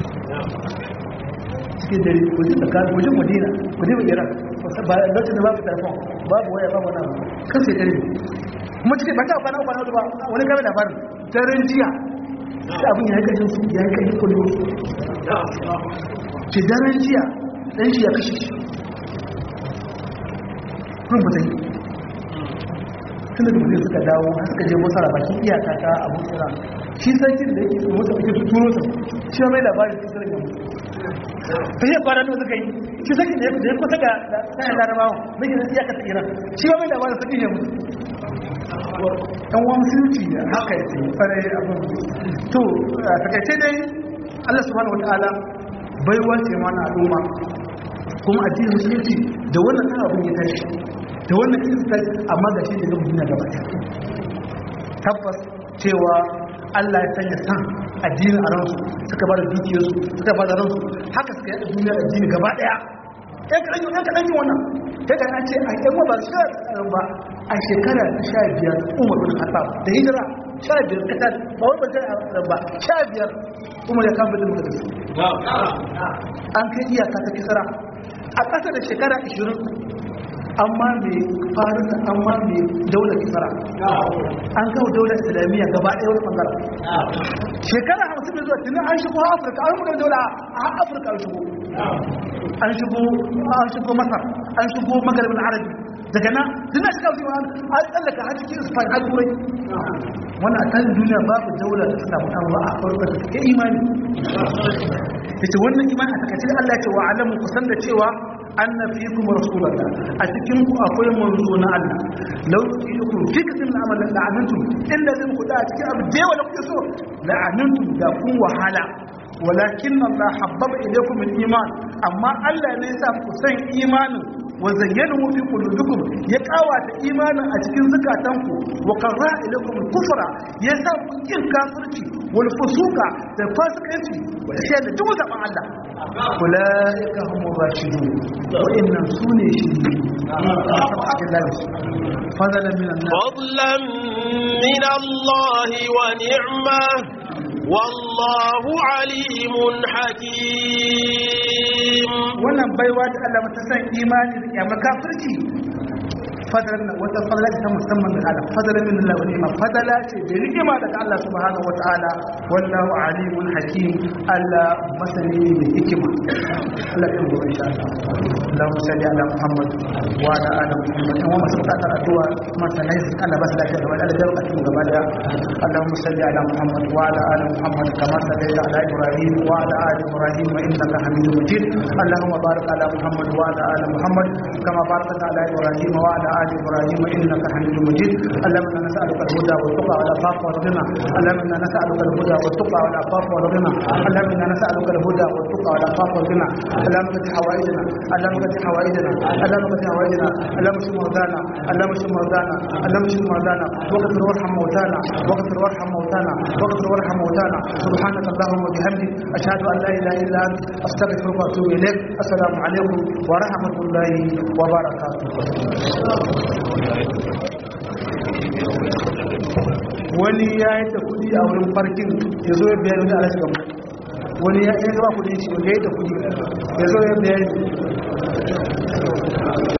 cikin dare wajen tsakanin wajen madina wajen iran ba lokacin da babu telefon babu waya babu wani abu kan sai dare kuma cikin ba ta kwana kwana ba wani kame labarin daren jiya da abin ya yi kashin su ya yi kashin kullum ce daren jiya ɗan shi ya kashe shi kun ba zai tun da mutum suka dawo suka je masara bakin iyaka ta abu tsira shi sarkin da yake wata ake su turo su shi mai labarin su sarkin mutu ta yi fara da suka yi shi sarkin da ya kusa ga sayan larabawa mai gina iyaka ta iran shi mai labarin sarkin ya mutu ɗan wani musulunci da haka ya ce fara abin to a takaice dai allah subhanahu wa ta'ala baiwa ce mana al'umma kuma addinin musulunci da wannan kan abin ya tashi da wannan kirista amma ga shi da ga duniya gaba ɗaya tabbas cewa Allah ya sanya san addinin a ransu suka ba da dukiyarsu suka ba da ransu haka suka yi duniya addini gaba ɗaya ɗan kaɗan yi ɗan kaɗan yi wannan ya ga ce a ƴan ba su ba a shekara ta sha biyar umar bin khattab da hijira sha biyar kata ba wani bajar ba sha biyar umar ya kama da muka an kai iyaka ta kisara a ƙasa da shekara ashirin amma mai farisa amma mai daular kisara an kawo daular islamiyya gaba ɗaya wani ɓangaren shekara hamsin da zuwa tunan an shigo afirka an muka daular a afirka an shigo an shigo an shigo masar an shigo magaribin arabi daga nan dina shiga zuwa an tsallaka har cikin spain har turai wannan a tsarin duniya babu daula da ta samu kan ba a farko da take imani yace wannan imani a takaice Allah ya ce wa alamu kusan da cewa anna fiikum rasulullah a cikin ku akwai manzo na Allah law fiikum fikatun amal la'anantum illa zan ku da cikin abu da wala kuke so la'anantum da kun wahala walakin Allah habbaba ilaykum al-iman amma Allah ne ya sa ku san imanin wa zayyanahu fi qulubikum ya kawata imanin a cikin zakatanku wa qarra ilaykum al-kufra ya sa ku kin kafirci wal fusuqa da fasikanci wa sai da duk zaman Allah ulaika humur rashidun wa inna sunni shi fadlan min Allah fadlan min Allah wa ni'mah wallahu alimun hakim. Wannan baiwa da Allah mata san imani da kiyama kafirci fadalan wata fadala ta musamman da Allah fadala min Allah wa ni'ma fadala ce da ni'ima daga Allah subhanahu wataala wallahu alimun hakim Allah masani ne hikima Allah ya rubuta insha Allah Allahumma salli ala Muhammad wa ala ali Muhammad wa masu bukatar addu'a masanai Allah ba su lafiya da wani da lokacin gaba da Allahumma salli ala Muhammad wa ala ali Muhammad kama sallaita ala Ibrahim wa ala ali Ibrahim innaka Hamidum Majid Allahumma barik ala Muhammad wa ala ali Muhammad kama barakta ala Ibrahim wa ala آل إبراهيم إنك حميد مجيد اللهم إنا نسألك الهدى والتقى والعفاف والغنى اللهم إنا نسألك الهدى والتقى والعفاف والغنى اللهم إنا نسألك الهدى والتقى والعفاف والغنى اللهم قد حوائجنا اللهم قد حوائجنا اللهم قد حوائجنا اللهم اشف مرضانا اللهم اشف مرضانا اللهم اشف مرضانا واغفر وارحم موتانا واغفر وارحم موتانا واغفر وارحم موتانا سبحانك اللهم وبحمدك أشهد أن لا إله إلا أنت أستغفرك وأتوب إليك السلام عليكم ورحمة الله وبركاته. wani ya yi ta kudi a wurin farkin ya zo ya bayar da alashi gamu wani ya yi zuwa kudi shi ya yi ta kudi ya zo ya bayar